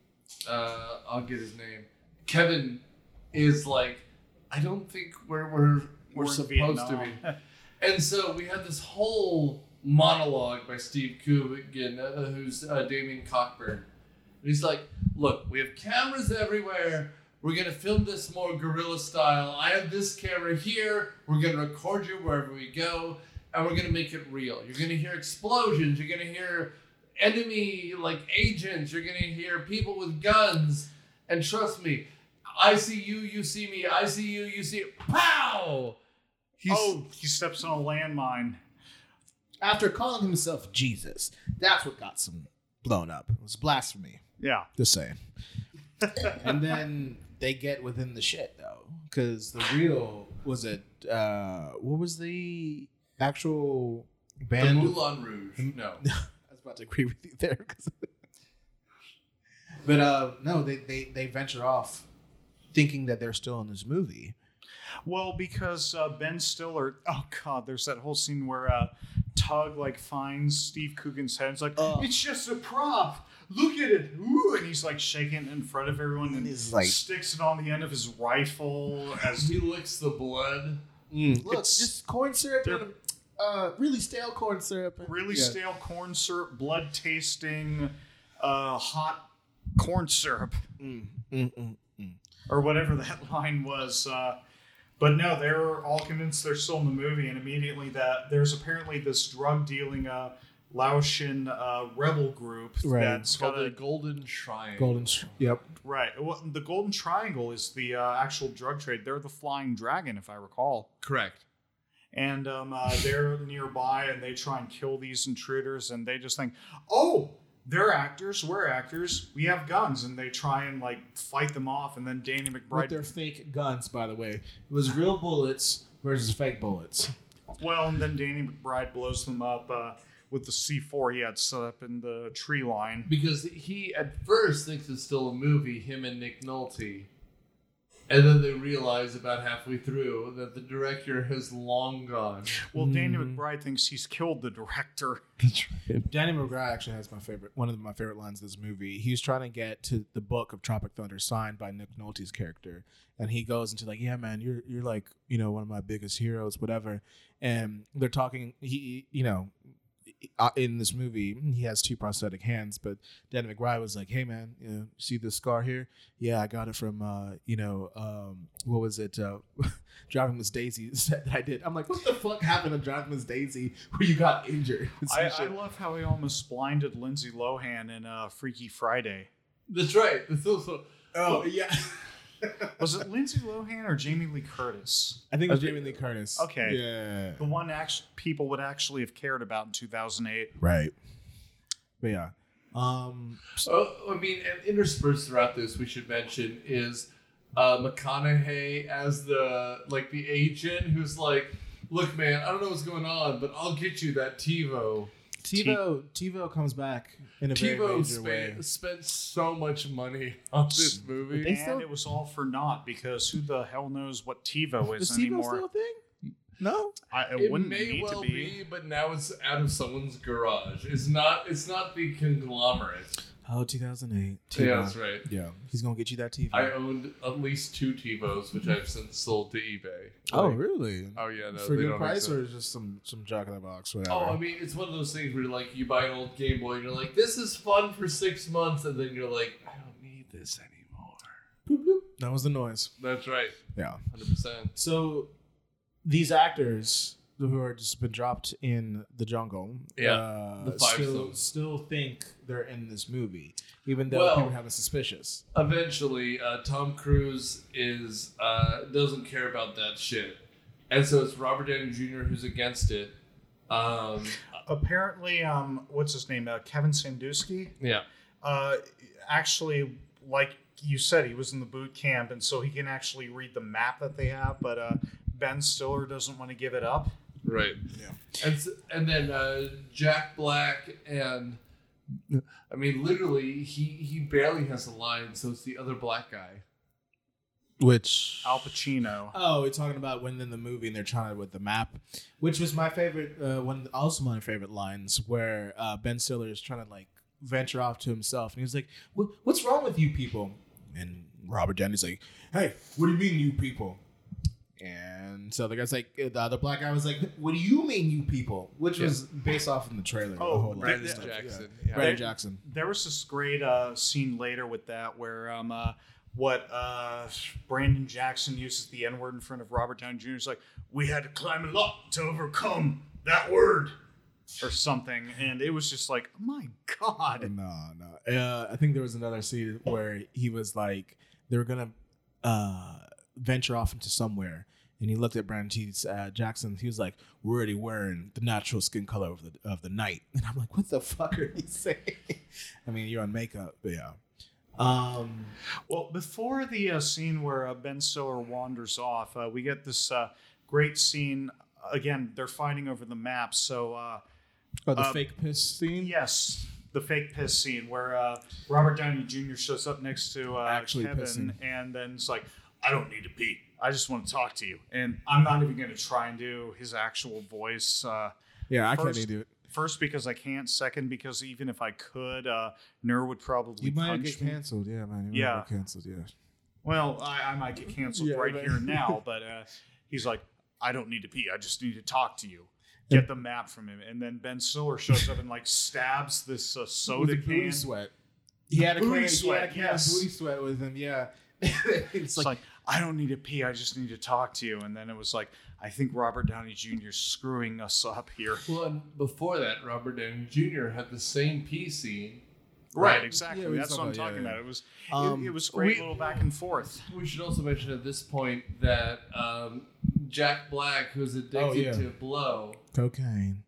Speaker 4: I'll get his name. Kevin is like, I don't think we're
Speaker 3: We're in
Speaker 4: supposed to
Speaker 3: Vietnam.
Speaker 4: be. And so we had this whole monologue by Steve Coogan, who's Damien Cockburn. And he's like, look, we have cameras everywhere. We're going to film this more guerrilla style. I have this camera here. We're going to record you wherever we go. And we're going to make it real. You're going to hear explosions. You're going to hear enemy, like, agents. You're going to hear people with guns. And trust me, I see you, you see me. I see you, you see... Pow!
Speaker 3: He steps on a landmine.
Speaker 2: After calling himself Jesus, that's what got some blown up. It was blasphemy.
Speaker 3: Yeah.
Speaker 2: Just saying. And then they get within the shit, though. Because the real... Was it... what was the actual band?
Speaker 4: The Moulin Rouge. No.
Speaker 2: I was about to agree with you there. But no, they venture off thinking that they're still in this movie.
Speaker 3: Well, because Ben Stiller... Oh, God, there's that whole scene where Tug, like, finds Steve Coogan's head. It's like, it's just a prop. Look at it. Ooh, and he's, like, shaking it in front of everyone and
Speaker 2: he's like...
Speaker 3: sticks it on the end of his rifle as
Speaker 4: He licks the blood.
Speaker 2: Look,
Speaker 3: It's-
Speaker 2: just corn syrup and really stale corn syrup.
Speaker 3: really stale corn syrup, blood-tasting, hot corn syrup. Or whatever that line was. But no, they're all convinced they're still in the movie, and immediately that there's apparently this drug-dealing Laotian rebel group
Speaker 2: Right.
Speaker 3: that's
Speaker 4: It's called
Speaker 3: got
Speaker 4: the
Speaker 3: a...
Speaker 4: Golden Triangle.
Speaker 2: Yep.
Speaker 3: Right. Well, the Golden Triangle is the actual drug trade. They're the Flying Dragon, if I recall.
Speaker 4: Correct.
Speaker 3: And they're nearby, and they try and kill these intruders, and they just think, oh, they're actors, we're actors, we have guns, and they try and like fight them off, and then Danny
Speaker 2: With
Speaker 3: McBride.
Speaker 2: their fake guns, by the way. It was real bullets versus fake bullets.
Speaker 3: Well, and then Danny McBride blows them up with the C4 he had set up in the tree line.
Speaker 4: Because he at first thinks it's still a movie, him and Nick Nolte. And then they realize about halfway through that the director has long gone.
Speaker 3: Well, Danny McBride thinks he's killed the director.
Speaker 2: Danny McBride actually has one of my favorite lines of this movie. He's trying to get to the book of Tropic Thunder signed by Nick Nolte's character, and he goes into like, "Yeah, man, you're like, one of my biggest heroes, whatever." And they're talking. In this movie, he has 2 prosthetic hands, but Danny McBride was like, "Hey, man, see this scar here? Yeah, I got it from, what was it? Driving Miss Daisy set that I did." I'm like, what the fuck happened to Driving Miss Daisy where you got injured?
Speaker 3: I love how he almost blinded Lindsay Lohan in Freaky Friday.
Speaker 4: That's right. It's also...
Speaker 2: Oh, yeah.
Speaker 3: Was it Lindsay Lohan or Jamie Lee Curtis?
Speaker 2: I think it was Jamie Lee Curtis.
Speaker 3: Okay.
Speaker 2: Yeah.
Speaker 3: The one people would actually have cared about in 2008.
Speaker 2: Right. But yeah.
Speaker 4: and interspersed throughout this, we should mention, is McConaughey as the agent who's like, "Look, man, I don't know what's going on, but I'll get you that TiVo."
Speaker 2: TiVo comes back in a very major way.
Speaker 4: Spent so much money on this movie.
Speaker 3: And it was all for naught, because who the hell knows what TiVo is
Speaker 2: Is TiVo
Speaker 3: anymore?
Speaker 2: still a thing? No.
Speaker 3: It wouldn't
Speaker 4: may
Speaker 3: need
Speaker 4: well
Speaker 3: to be.
Speaker 4: but now it's out of someone's garage. It's not the conglomerate.
Speaker 2: Oh, 2008.
Speaker 4: Yeah, that's right.
Speaker 2: Yeah, he's gonna get you that TiVo.
Speaker 4: I owned at least 2 TiVos, which I've since sold to eBay.
Speaker 2: Oh, really?
Speaker 4: Oh yeah, no,
Speaker 2: For
Speaker 4: they
Speaker 2: good
Speaker 4: don't
Speaker 2: price,
Speaker 4: exist.
Speaker 2: or just some junk in the box, whatever.
Speaker 4: Oh, I mean, it's one of those things where like you buy an old Game Boy and you're like, "This is fun for 6 months," and then you're like, "I don't need this anymore."
Speaker 2: Boop, boop. That was the noise.
Speaker 4: That's right,
Speaker 2: Yeah.
Speaker 4: 100%.
Speaker 2: So these actors who are just been dropped in the jungle,
Speaker 4: The 5 zones.
Speaker 2: still think they're in this movie, even though
Speaker 4: Well-
Speaker 2: people have a suspicious.
Speaker 4: Eventually, Tom Cruise doesn't care about that shit, and so it's Robert Downey Jr. who's against it.
Speaker 3: Apparently, what's his name? Kevin Sandusky.
Speaker 4: Yeah.
Speaker 3: Actually, like you said, he was in the boot camp, and so he can actually read the map that they have. But Ben Stiller doesn't want to give it up.
Speaker 4: Right.
Speaker 2: Yeah.
Speaker 4: And then Jack Black and literally he barely has a line, so it's the other black guy.
Speaker 2: Which
Speaker 3: Al Pacino.
Speaker 2: Oh, we're talking about when in the movie and they're trying to with the map, which was my favorite. Also my favorite lines where Ben Stiller is trying to like venture off to himself, and he's like, "What's wrong with you people?" And Robert Downey's like, "Hey, what do you mean you people?" And so the guy's like, the other black guy was like, "What do you mean you people?" Which was based off in the trailer.
Speaker 3: Oh,
Speaker 2: the whole lot
Speaker 3: Brandon
Speaker 2: of stuff.
Speaker 4: Jackson.
Speaker 2: Yeah.
Speaker 4: Yeah.
Speaker 2: Brandon Jackson.
Speaker 3: There was this great scene later with that where Brandon Jackson uses the N-word in front of Robert Downey Jr. It's like, "We had to climb a lot to overcome that word," or something, and it was just like, oh my God.
Speaker 2: No. I think there was another scene where he was like, they were gonna venture off into somewhere, and he looked at Brandon T. Jackson. He was like, "We're already wearing the natural skin color of the night," and I'm like, "What the fuck are you saying?" I mean, you're on makeup, but yeah.
Speaker 3: Well, before the scene where Ben Stiller wanders off, we get this great scene. Again, they're fighting over the map. So,
Speaker 2: the fake piss scene.
Speaker 3: yes, the fake piss scene where Robert Downey Jr. shows up next to
Speaker 2: Actually
Speaker 3: Kevin,
Speaker 2: pissing.
Speaker 3: and then it's like, "I don't need to pee. I just want to talk to you." And I'm not even going to try and do his actual voice.
Speaker 2: Yeah, I can't
Speaker 3: First-
Speaker 2: even do it.
Speaker 3: First, because I can't. Second, because even if I could, Nur would probably
Speaker 2: You might
Speaker 3: punch
Speaker 2: get
Speaker 3: me.
Speaker 2: canceled, yeah, man.
Speaker 3: Yeah.
Speaker 2: Get canceled, yeah.
Speaker 3: Well, I might get canceled
Speaker 2: Yeah,
Speaker 3: right
Speaker 2: right.
Speaker 3: here and now, but he's like, "I don't need to pee. I just need to talk to you." Get the map from him, and then Ben Stiller shows up and like stabs this soda
Speaker 2: With a booty
Speaker 3: can.
Speaker 2: sweat. He had a
Speaker 3: Booty
Speaker 2: can,
Speaker 3: sweat,
Speaker 2: he had a
Speaker 3: yes.
Speaker 2: booty sweat with him, yeah.
Speaker 3: It's like, "I don't need to pee. I just need to talk to you." And then it was like, I think Robert Downey Jr. is screwing us up here.
Speaker 4: Well, and before that, Robert Downey Jr. had the same pee scene.
Speaker 3: Right, exactly.
Speaker 2: Yeah, we
Speaker 3: That's what I'm
Speaker 2: talking
Speaker 3: talking
Speaker 2: about,
Speaker 3: about.
Speaker 2: yeah.
Speaker 3: It was great
Speaker 4: we-
Speaker 3: little back and forth.
Speaker 4: We should also mention at this point that Jack Black, who's addicted to blow.
Speaker 2: Cocaine.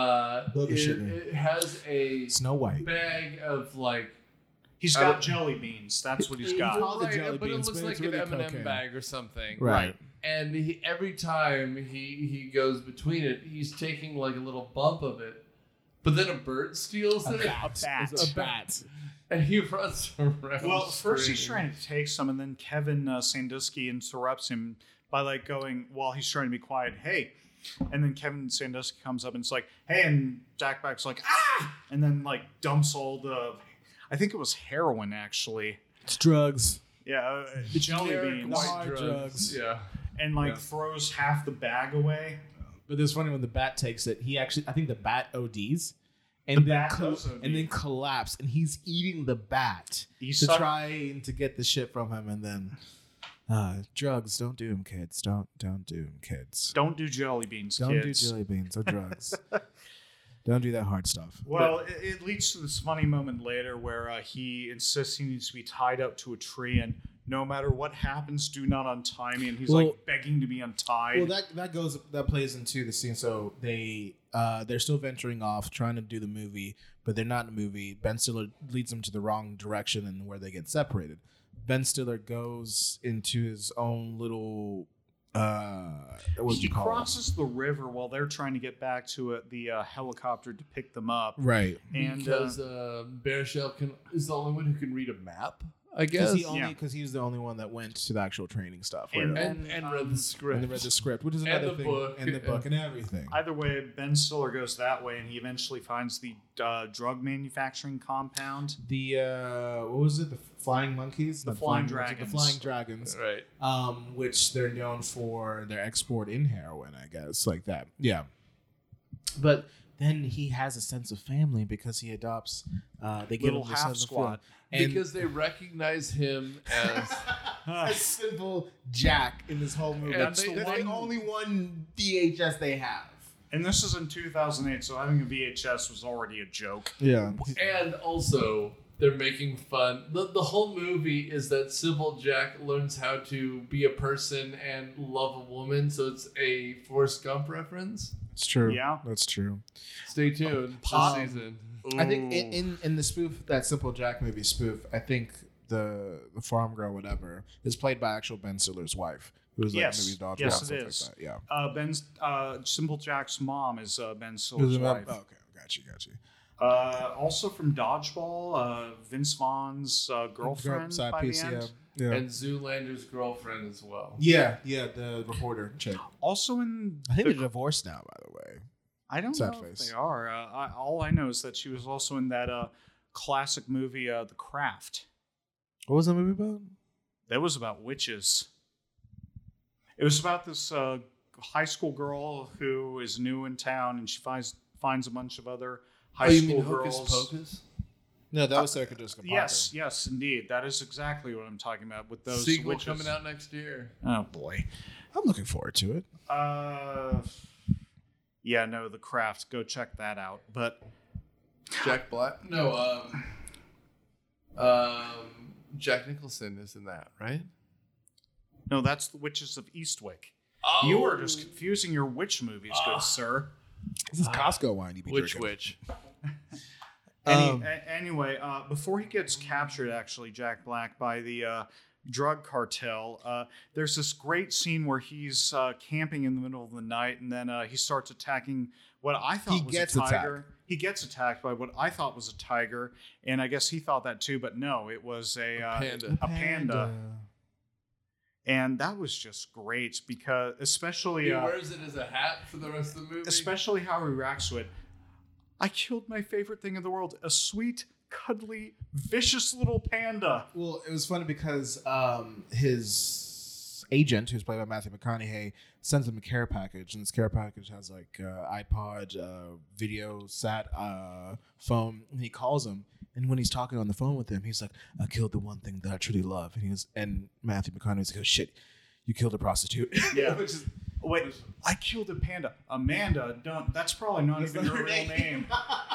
Speaker 4: It has a
Speaker 2: Snow White
Speaker 4: bag of like.
Speaker 3: He's got jelly beans. That's what he's got.
Speaker 2: called the
Speaker 4: Right,
Speaker 2: jelly
Speaker 4: but
Speaker 2: beans,
Speaker 4: it looks
Speaker 2: but
Speaker 4: like
Speaker 2: it's
Speaker 4: an
Speaker 2: really
Speaker 4: M&M
Speaker 2: cocaine.
Speaker 4: bag or something.
Speaker 2: Right.
Speaker 4: And every time he goes between it, he's taking like a little bump of it. But then a bird steals it.
Speaker 2: It's a bat.
Speaker 4: And he runs around.
Speaker 3: Well, first he's
Speaker 4: screaming.
Speaker 3: trying to take some, and then Kevin Sandusky interrupts him by like going while he's trying to be quiet. Hey, and then Kevin Sandusky comes up and it's like, hey, and Jack Black's like, ah, and then like dumps all the, I think it was heroin actually.
Speaker 2: It's drugs.
Speaker 3: Yeah, jelly
Speaker 4: Generic
Speaker 3: beans,
Speaker 4: white
Speaker 2: Hard drugs.
Speaker 4: Yeah.
Speaker 3: and like
Speaker 4: Yeah.
Speaker 3: throws half the bag away.
Speaker 2: But it's funny when the bat takes it. He actually, I think the bat ODs, and
Speaker 3: The
Speaker 2: then
Speaker 3: bat does OD.
Speaker 2: and then collapse, and he's eating the bat
Speaker 3: He's
Speaker 2: to
Speaker 3: suck-
Speaker 2: try and to get the shit from him, and then drugs. Don't do them, kids. Don't do them, kids.
Speaker 3: Don't do jelly beans,
Speaker 2: Don't
Speaker 3: kids.
Speaker 2: do jelly beans or drugs. Don't do that hard stuff.
Speaker 3: Well, it leads to this funny moment later where he insists he needs to be tied up to a tree, and no matter what happens, do not untie me. And he's
Speaker 2: Well-
Speaker 3: like begging to be untied.
Speaker 2: Well, that plays into the scene. So they're still venturing off, trying to do the movie, but they're not in the movie. Ben Stiller leads them to the wrong direction, and where they get separated. Ben Stiller goes into his own little what
Speaker 3: he
Speaker 2: you call
Speaker 3: crosses the river while they're trying to get back to the helicopter to pick them up.
Speaker 2: right?
Speaker 3: And
Speaker 4: Because Baruchel is the only one who can read a map, I guess.
Speaker 2: Because he was the only one that went to the actual training stuff.
Speaker 3: And-
Speaker 4: and read the script.
Speaker 2: and read the script, which is
Speaker 4: And
Speaker 2: another
Speaker 4: the
Speaker 2: thing,
Speaker 4: book.
Speaker 2: and the book and everything.
Speaker 3: either way, Ben Stiller goes that way, and he eventually finds the drug manufacturing compound.
Speaker 2: The what was it? The flying monkeys,
Speaker 3: The flying dragons.
Speaker 2: the flying dragons.
Speaker 4: Right.
Speaker 2: Which they're known for their export in heroin, I guess, like that. Yeah. But then he has a sense of family because he adopts. They give
Speaker 3: Little
Speaker 2: him the
Speaker 3: half
Speaker 2: sense of
Speaker 3: squad.
Speaker 2: family. And
Speaker 4: Because they recognize him as
Speaker 2: a simple Jack in this whole movie.
Speaker 4: And
Speaker 2: That's
Speaker 4: they-
Speaker 2: the
Speaker 4: they-
Speaker 2: only one VHS they have.
Speaker 3: And this is in 2008, so having a VHS was already a joke.
Speaker 2: Yeah.
Speaker 4: and also they're making fun. The whole movie is that Sybil Jack learns how to be a person and love a woman, so it's a Forrest Gump reference.
Speaker 2: It's true.
Speaker 3: Yeah.
Speaker 2: That's true.
Speaker 4: Stay tuned this
Speaker 3: Pop.
Speaker 4: season.
Speaker 2: I think in the spoof, that Simple Jack movie spoof, I think the farm girl, whatever, is played by actual Ben Stiller's wife, who was like
Speaker 3: Yes.
Speaker 2: movie dodgeball
Speaker 3: Yes,
Speaker 2: and
Speaker 3: it
Speaker 2: stuff
Speaker 3: is.
Speaker 2: like that. Yeah.
Speaker 3: Simple Jack's mom is Ben
Speaker 2: Who's
Speaker 3: Stiller's
Speaker 2: the
Speaker 3: wife.
Speaker 2: Oh, okay, got you.
Speaker 3: Also from Dodgeball, Vince Vaughn's girlfriend
Speaker 2: Side
Speaker 3: by
Speaker 2: piece,
Speaker 3: the end.
Speaker 2: yeah.
Speaker 4: And Zoolander's girlfriend as well.
Speaker 2: Yeah, the reporter chick.
Speaker 3: Also in
Speaker 2: I think
Speaker 3: the-
Speaker 2: they're divorced now, by the way.
Speaker 3: I don't
Speaker 2: Sad
Speaker 3: know
Speaker 2: face.
Speaker 3: if they are. All I know is that she was also in that classic movie, The Craft.
Speaker 2: What was that movie about?
Speaker 3: That was about witches. It was about this high school girl who is new in town, and she finds a bunch of other high
Speaker 4: you
Speaker 3: school
Speaker 4: mean Hocus
Speaker 3: girls.
Speaker 4: Pocus?
Speaker 2: No, that was Sarah Jessica Parker.
Speaker 3: Yes, indeed. That is exactly what I'm talking about with those
Speaker 4: Sequel
Speaker 3: witches.
Speaker 4: coming out next year.
Speaker 3: Oh boy.
Speaker 2: I'm looking forward to it.
Speaker 3: Yeah, no, The Craft. Go check that out. But
Speaker 4: Jack Black? No, Jack Nicholson is in that, right?
Speaker 3: no, that's The Witches of Eastwick.
Speaker 4: Oh,
Speaker 3: You are just confusing your witch movies, good sir.
Speaker 2: This is Costco wine you be
Speaker 4: which
Speaker 2: drinking.
Speaker 4: witch?
Speaker 3: Anyway, before he gets captured, actually, Jack Black, by the drug cartel, there's this great scene where he's camping in the middle of the night, and then he starts attacking what I thought
Speaker 2: He
Speaker 3: was
Speaker 2: gets
Speaker 3: a tiger.
Speaker 2: attacked.
Speaker 3: He gets attacked by what I thought was a tiger, and I guess he thought that too, but no, it was a
Speaker 4: panda.
Speaker 3: A panda. And that was just great because, especially
Speaker 4: He wears it as a hat for the rest of the movie.
Speaker 3: especially how he reacts to it. I killed my favorite thing in the world, a sweet, cuddly, vicious little panda.
Speaker 2: Well, it was funny because his agent, who's played by Matthew McConaughey, sends him a care package, and this care package has like iPod, video, sat, phone. And he calls him, and when he's talking on the phone with him, he's like, "I killed the one thing that I truly love," and Matthew McConaughey's like, "Oh shit, you killed a prostitute."
Speaker 3: Yeah.
Speaker 2: Which is
Speaker 3: Wait, I killed a panda. Amanda, don't. That's probably not even her real name.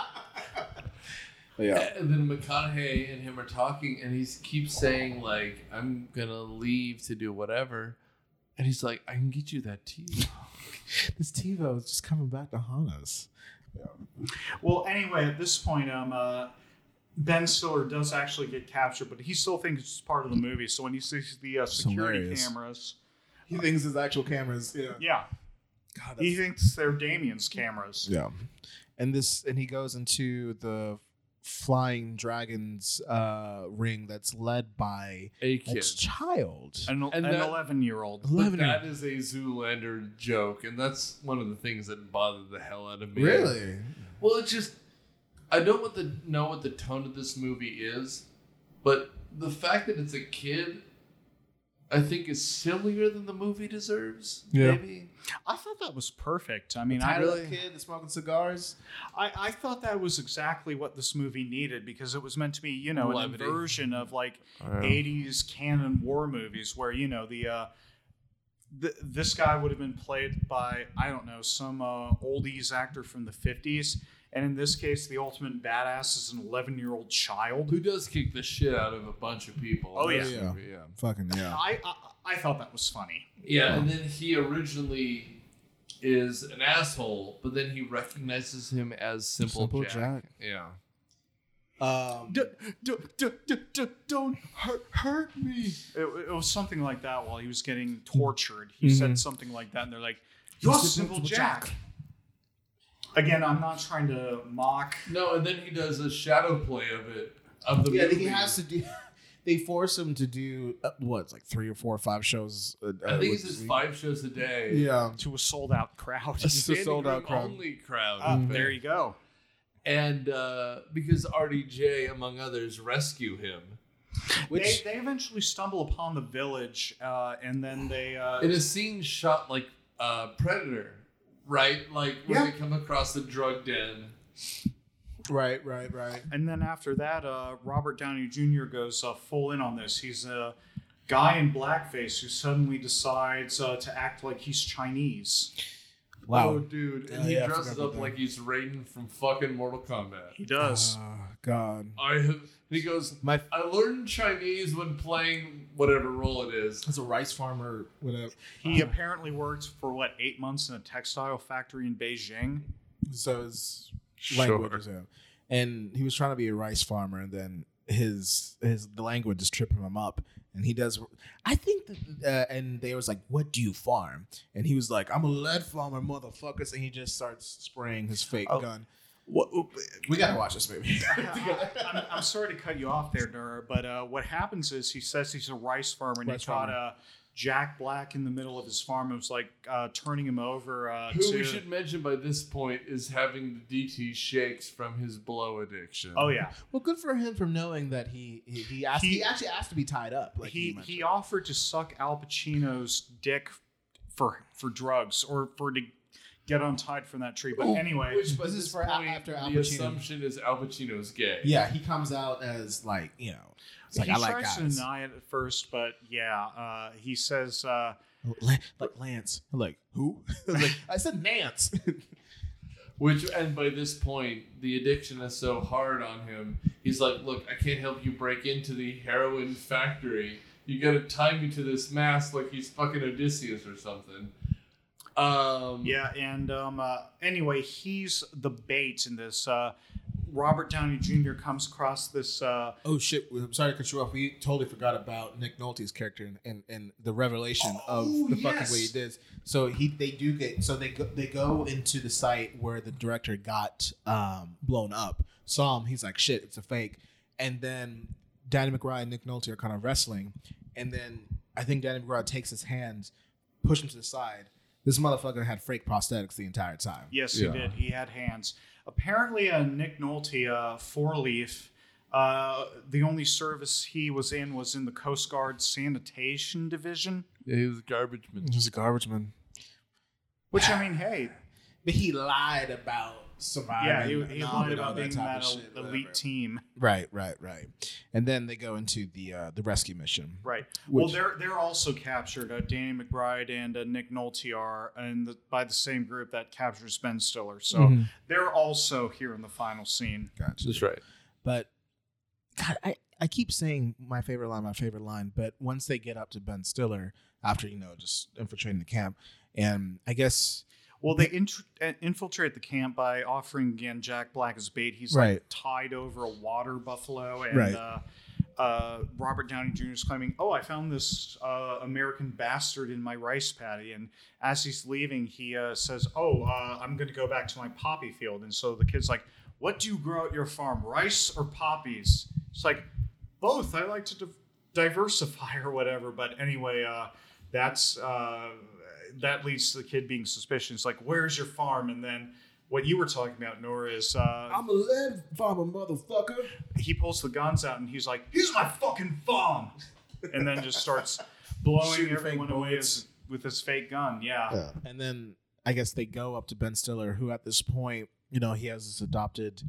Speaker 2: yeah.
Speaker 4: And then McConaughey and him are talking, and he keeps saying like, "I'm gonna leave to do whatever," And he's like, I can get you that TiVo.
Speaker 2: This TiVo is just coming back to haunt us.
Speaker 3: Well, anyway, at this point, Ben Stiller does actually get captured, but he still thinks it's part of the movie. So when he sees the security
Speaker 2: hilarious.
Speaker 3: cameras,
Speaker 2: He thinks his actual cameras.
Speaker 3: yeah,
Speaker 2: God,
Speaker 3: he thinks they're Damien's cameras.
Speaker 2: Yeah, and he goes into the Flying Dragons ring that's led by
Speaker 4: A kid.
Speaker 2: its child.
Speaker 3: An
Speaker 4: And that-
Speaker 3: 11-year-old.
Speaker 4: But that is a Zoolander joke, and that's one of the things that bothered the hell out of me.
Speaker 2: Really?
Speaker 4: Well, it's just I don't know what the tone of this movie is, but the fact that it's a kid, I think, is sillier than the movie deserves.
Speaker 2: Yeah.
Speaker 4: Maybe.
Speaker 3: I thought that was perfect. I mean,
Speaker 2: Tired kid that's smoking cigars.
Speaker 3: I thought that was exactly what this movie needed because it was meant to be, you know, an
Speaker 4: Levity.
Speaker 3: version of like 80s canon war movies where, you know, this guy would have been played by, I don't know, some oldies actor from the 50s. And in this case, the ultimate badass is an 11-year-old child.
Speaker 4: Who does kick the shit out of a bunch of people?
Speaker 3: Oh,
Speaker 4: in this
Speaker 2: yeah.
Speaker 4: movie, yeah.
Speaker 2: Fucking yeah.
Speaker 3: I thought that was funny.
Speaker 4: Yeah, and then he originally is an asshole, but then he recognizes him as Simple Jack. Yeah.
Speaker 3: Don't hurt me. It was something like that while he was getting tortured. He said something like that, and they're like, "You're Simple Jack." Again, I'm not trying to mock.
Speaker 4: No, and then he does a shadow play of the
Speaker 2: Yeah,
Speaker 4: movie.
Speaker 2: he has to do. They force him to do it's like 3 or 4 or 5 shows.
Speaker 4: I think he says 5 shows a day.
Speaker 2: Yeah,
Speaker 3: To a sold-out crowd.
Speaker 2: It's a
Speaker 4: Standing
Speaker 2: sold-out
Speaker 4: room
Speaker 2: crowd.
Speaker 4: only crowd.
Speaker 3: There you go.
Speaker 4: And because RDJ, among others, rescue him.
Speaker 2: which
Speaker 3: They eventually stumble upon the village, and then they...
Speaker 4: In a scene shot like Predator, right? Like when they come across the drug den.
Speaker 2: right.
Speaker 3: And then after that, Robert Downey Jr. goes full in on this. He's a guy in blackface who suddenly decides to act like he's Chinese.
Speaker 2: Wow.
Speaker 4: Oh, dude. And
Speaker 2: Oh,
Speaker 4: he
Speaker 2: yeah, I
Speaker 4: dresses
Speaker 2: forgot about
Speaker 4: up
Speaker 2: that.
Speaker 4: like he's Raiden from fucking Mortal Kombat.
Speaker 3: He does.
Speaker 2: God.
Speaker 4: He goes,
Speaker 2: My
Speaker 4: I learned Chinese when playing whatever role it is.
Speaker 2: as a rice farmer, whatever.
Speaker 3: He apparently worked for, 8 months in a textile factory in Beijing?
Speaker 2: So his
Speaker 4: Sure.
Speaker 2: language is him, and he was trying to be a rice farmer, and then the language is tripping him up, and he does. I think that, and they was like, "What do you farm?" And he was like, "I'm a lead farmer, motherfuckers," and he just starts spraying his fake gun. We gotta watch this movie.
Speaker 3: I'm sorry to cut you off there, Nura, but what happens is he says he's a rice farmer, and
Speaker 2: Rice
Speaker 3: he caught
Speaker 2: farmer.
Speaker 3: Jack Black in the middle of his farm and was like turning him over
Speaker 4: Who
Speaker 3: to...
Speaker 4: we should mention by this point is having the DT shakes from his blow addiction.
Speaker 3: Oh, yeah.
Speaker 2: Well, good for him for knowing that he actually asked to be tied up. Like
Speaker 3: He
Speaker 2: mentioned.
Speaker 3: offered to suck Al Pacino's dick for drugs or to get untied from that tree. But anyway,
Speaker 4: Which by
Speaker 2: This
Speaker 4: this
Speaker 2: is for
Speaker 4: point,
Speaker 2: after Al
Speaker 4: the
Speaker 2: Pacino.
Speaker 4: assumption is Al Pacino's gay.
Speaker 2: Yeah, he comes out as like, it's like
Speaker 3: he
Speaker 2: I like
Speaker 3: tries
Speaker 2: guys.
Speaker 3: to deny it at first, but yeah, he says...
Speaker 2: like Lance. I'm like, who? I said Nance.
Speaker 4: And by this point, the addiction is so hard on him. He's like, look, I can't help you break into the heroin factory. You gotta tie me to this mast like he's fucking Odysseus or something.
Speaker 3: Yeah, and anyway, he's the bait in this. Robert Downey Jr. comes across this.
Speaker 2: Oh shit! I'm sorry to cut you off. We totally forgot about Nick Nolte's character and the revelation of the fucking way he did. So they go into the site where the director got blown up. Saw him. He's like, shit, it's a fake. And then Danny McBride and Nick Nolte are kind of wrestling. And then I think Danny McBride takes his hands, push him to the side. This motherfucker had fake prosthetics the entire time.
Speaker 3: Yes, he did. He had hands. Apparently, Nick Nolte, four-leaf, the only service he was in the Coast Guard Sanitation Division.
Speaker 4: Yeah, he was a garbage man.
Speaker 2: He's a garbage man.
Speaker 3: Which, I mean, hey.
Speaker 2: But he lied about surviving.
Speaker 3: Yeah, he
Speaker 2: Vietnam
Speaker 3: lied
Speaker 2: and all
Speaker 3: about being
Speaker 2: type
Speaker 3: that
Speaker 2: of shit,
Speaker 3: elite
Speaker 2: whatever.
Speaker 3: team.
Speaker 2: Right. And then they go into the rescue mission.
Speaker 3: Right.
Speaker 2: Which-
Speaker 3: Well, they're also captured. Danny McBride and Nick Nolte are by the same group that captures Ben Stiller. So they're also here in the final scene.
Speaker 2: Gotcha.
Speaker 4: That's right.
Speaker 2: But God, I keep saying my favorite line, but once they get up to Ben Stiller, after just infiltrating the camp. And I guess
Speaker 3: Well, they infiltrate the camp by offering again Jack Black as bait. He's
Speaker 2: Right.
Speaker 3: like tied over a water buffalo, and
Speaker 2: Right.
Speaker 3: Robert Downey Jr. is claiming, "Oh, I found this American bastard in my rice paddy." And as he's leaving, he says, "Oh, I'm going to go back to my poppy field." And so the kid's like, "What do you grow at your farm, rice or poppies?" It's like, "Both. I like to diversify or whatever." But anyway, that's that leads to the kid being suspicious. It's like, "Where's your farm?" And then what you were talking about, Nora, is
Speaker 2: I'm a land farmer, motherfucker.
Speaker 3: he pulls the guns out and he's like, "Here's my fucking farm," and then just starts blowing
Speaker 2: Shooting
Speaker 3: everyone
Speaker 2: fake
Speaker 3: away
Speaker 2: bullets.
Speaker 3: with his fake gun. Yeah.
Speaker 2: And then I guess they go up to Ben Stiller, who at this point, he has this adopted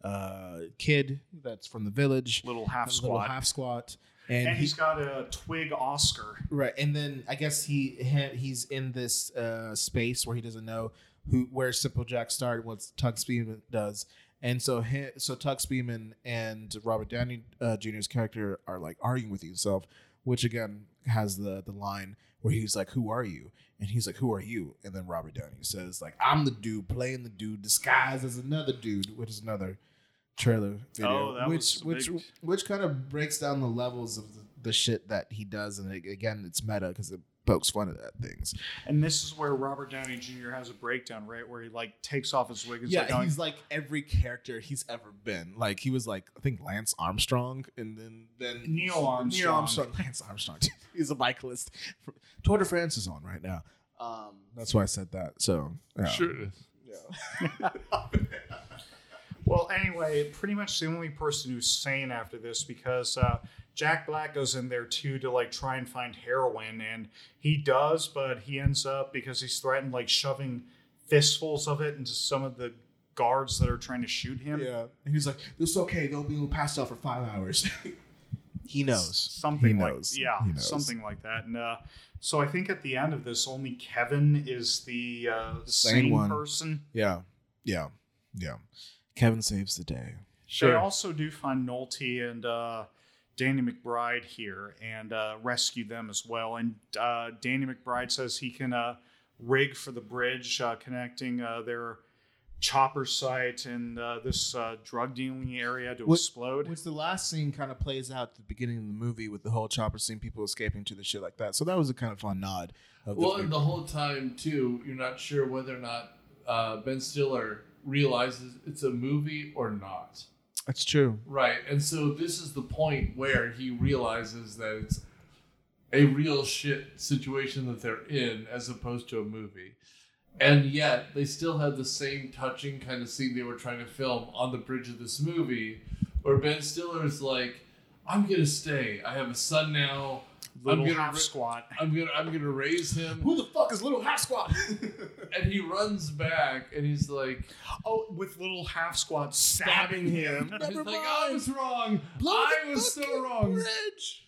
Speaker 2: kid that's from the village,
Speaker 3: Little half
Speaker 2: a
Speaker 3: squat.
Speaker 2: little half squat,
Speaker 3: And he's got a twig Oscar.
Speaker 2: right. And then I guess he's in this space where he doesn't know where Simple Jack started, what Tug Speedman does. And so Tug Speedman and Robert Downey Jr.'s character are like arguing with himself, which again has the line where he's like, "Who are you?" And he's like, "Who are you?" And then Robert Downey says like, "I'm the dude playing the dude disguised as another dude," which is another trailer video,
Speaker 3: Oh, that was
Speaker 2: which kind of breaks down the levels of the shit that he does. And again, it's meta because it pokes fun at things.
Speaker 3: And this is where Robert Downey Jr. has a breakdown, right? Where he like takes off his wig. And
Speaker 2: He's like every character he's ever been. Like he was like, I think Lance Armstrong, and then
Speaker 3: Neil Armstrong.
Speaker 2: Lance Armstrong. He's a cyclist. Tour de France is on right now. That's why I said that. So yeah.
Speaker 4: Sure it is.
Speaker 2: Yeah.
Speaker 3: Well, anyway, pretty much the only person who's sane after this, because Jack Black goes in there too to like try and find heroin, and he does, but he ends up, because he's threatened, like shoving fistfuls of it into some of the guards that are trying to shoot him.
Speaker 2: Yeah. And he's like, "It's okay. They'll be passed out for 5 hours." He knows.
Speaker 3: Something
Speaker 2: He
Speaker 3: like
Speaker 2: knows.
Speaker 3: yeah,
Speaker 2: He knows.
Speaker 3: something like that. And so I think at the end of this, only Kevin is the
Speaker 2: sane
Speaker 3: sane
Speaker 2: one.
Speaker 3: person.
Speaker 2: Yeah. Kevin saves the day.
Speaker 3: They also do find Nolte and Danny McBride here and rescue them as well. And Danny McBride says he can rig for the bridge connecting their chopper site and this drug dealing area to explode.
Speaker 2: Which the last scene kind of plays out at the beginning of the movie with the whole chopper scene, people escaping to the shit like that. So that was a kind of fun nod.
Speaker 4: Well, and the whole time, too, you're not sure whether or not Ben Stiller realizes it's a movie or not.
Speaker 2: That's true.
Speaker 4: Right. And so this is the point where he realizes that it's a real shit situation that they're in as opposed to a movie. And yet they still have the same touching kind of scene they were trying to film on the bridge of this movie where Ben Stiller is like, "I'm going to stay. I have a son now.
Speaker 3: Little half squat.
Speaker 4: I'm gonna raise him."
Speaker 2: Who the fuck is Little Half Squat?
Speaker 4: And he runs back and he's like,
Speaker 3: Oh, with little half squat stabbing him.
Speaker 4: he's
Speaker 2: Never
Speaker 4: like,
Speaker 2: mind.
Speaker 4: "I was wrong.
Speaker 2: Blow
Speaker 4: I
Speaker 2: the
Speaker 4: was so
Speaker 2: fucking
Speaker 4: wrong."
Speaker 2: bridge.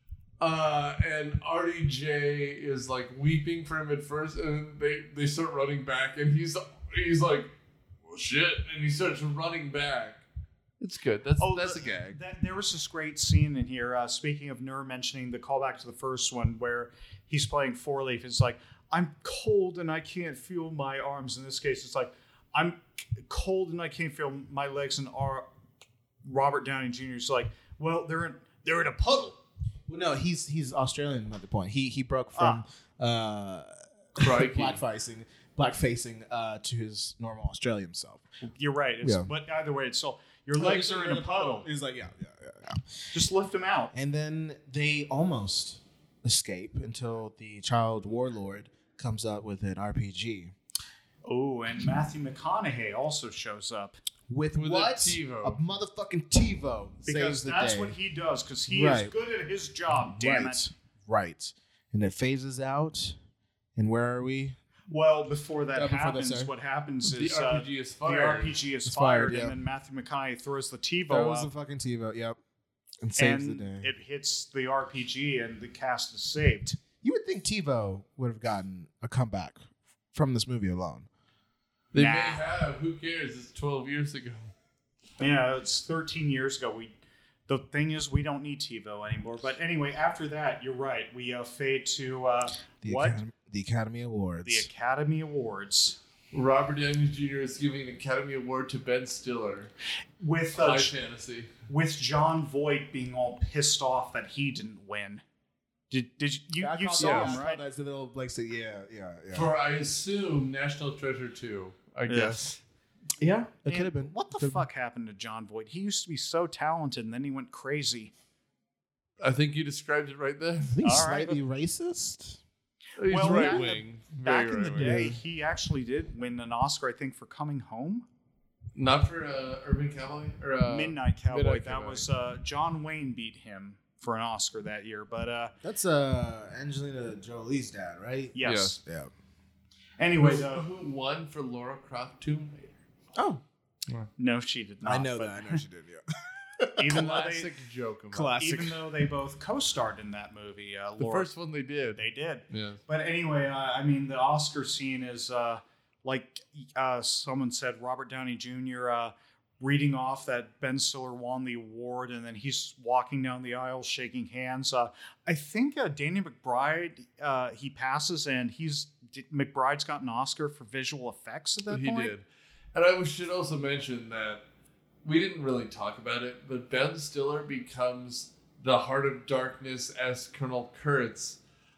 Speaker 4: And RDJ is like weeping for him at first, and they start running back, and he's like, "Well, shit," and he starts running back. It's good. That's a gag.
Speaker 3: There was this great scene in here. Speaking of Nur mentioning the callback to the first one, where he's playing Four Leaf. It's like, "I'm cold and I can't feel my arms." In this case, it's like, "I'm cold and I can't feel my legs." And Robert Downey Jr. is like, "Well, they're in a puddle."
Speaker 2: Well, no, he's Australian at the point. He broke from
Speaker 4: Crikey.
Speaker 2: blackfacing to his normal Australian self.
Speaker 3: You're right. But either way, it's still your legs are in a puddle.
Speaker 2: He's like, yeah.
Speaker 3: Just lift them out.
Speaker 2: And then they almost escape until the child warlord comes up with an RPG.
Speaker 3: Oh, and Matthew McConaughey also shows up.
Speaker 2: With
Speaker 4: a
Speaker 2: what?
Speaker 4: TiVo.
Speaker 2: A motherfucking TiVo.
Speaker 3: Because
Speaker 2: saves the
Speaker 3: that's
Speaker 2: day.
Speaker 3: what he does, because he is good at his job, damn it.
Speaker 2: Right. And it phases out. And where are we?
Speaker 3: Well, before that
Speaker 2: before that,
Speaker 3: happens,
Speaker 2: sorry.
Speaker 3: what happens
Speaker 4: The
Speaker 3: is
Speaker 4: RPG is
Speaker 3: the
Speaker 4: fired.
Speaker 3: RPG is
Speaker 2: It's
Speaker 3: fired,
Speaker 2: fired, yeah.
Speaker 3: and then Matthew McConaughey throws the
Speaker 2: That
Speaker 3: TiVo
Speaker 2: was the
Speaker 3: up,
Speaker 2: fucking TiVo, yep. And saves
Speaker 3: and
Speaker 2: the day.
Speaker 3: it hits the RPG, and the cast is saved.
Speaker 2: You would think TiVo would have gotten a comeback from this movie alone.
Speaker 4: They
Speaker 3: Nah.
Speaker 4: may have. Who cares? It's 12 years ago.
Speaker 3: Yeah, it's 13 years ago. The thing is, we don't need TiVo anymore. But anyway, after that, you're right. We fade to
Speaker 2: The Academy Awards.
Speaker 3: The Academy Awards.
Speaker 4: Robert Downey Jr. is giving an Academy Award to Ben Stiller.
Speaker 3: With
Speaker 4: High fantasy.
Speaker 3: With Jon Voight being all pissed off that he didn't win. Did you saw him, right?
Speaker 2: That's the little like say yeah.
Speaker 4: For I assume National Treasure 2. I guess.
Speaker 2: Yeah, it could have been.
Speaker 3: What the fuck happened to Jon Voight? He used to be so talented, and then he went crazy.
Speaker 4: I think you described it right there.
Speaker 2: I think he's
Speaker 3: All right.
Speaker 2: slightly racist.
Speaker 4: He's
Speaker 3: Well,
Speaker 4: right wing.
Speaker 3: Back in the day, he actually did win an Oscar, I think, for Coming Home.
Speaker 4: Not for Urban Cowboy or
Speaker 3: Midnight Cowboy.
Speaker 4: Midnight
Speaker 3: That
Speaker 4: Cowboy.
Speaker 3: was John Wayne beat him for an Oscar that year. But
Speaker 2: That's Angelina Jolie's dad, right?
Speaker 3: yes.
Speaker 2: Yeah.
Speaker 3: Anyway,
Speaker 4: who won for Laura Croft Tomb Raider?
Speaker 2: Oh,
Speaker 3: no, she did not.
Speaker 2: I know
Speaker 3: but
Speaker 2: that. I know she did. Yeah.
Speaker 3: Even though
Speaker 4: Classic joke.
Speaker 3: even though they both co-starred in that movie,
Speaker 4: The
Speaker 3: Laura,
Speaker 4: first one they did.
Speaker 3: they did.
Speaker 4: Yeah.
Speaker 3: But anyway, I mean, the Oscar scene is like someone said, Robert Downey Jr. Reading off that Ben Stiller won the award, and then he's walking down the aisle shaking hands. I think Danny McBride, he passes, and McBride's got an Oscar for visual effects at that
Speaker 4: He
Speaker 3: point.
Speaker 4: did. And I should also mention that we didn't really talk about it, but Ben Stiller becomes the Heart of Darkness as Colonel Kurtz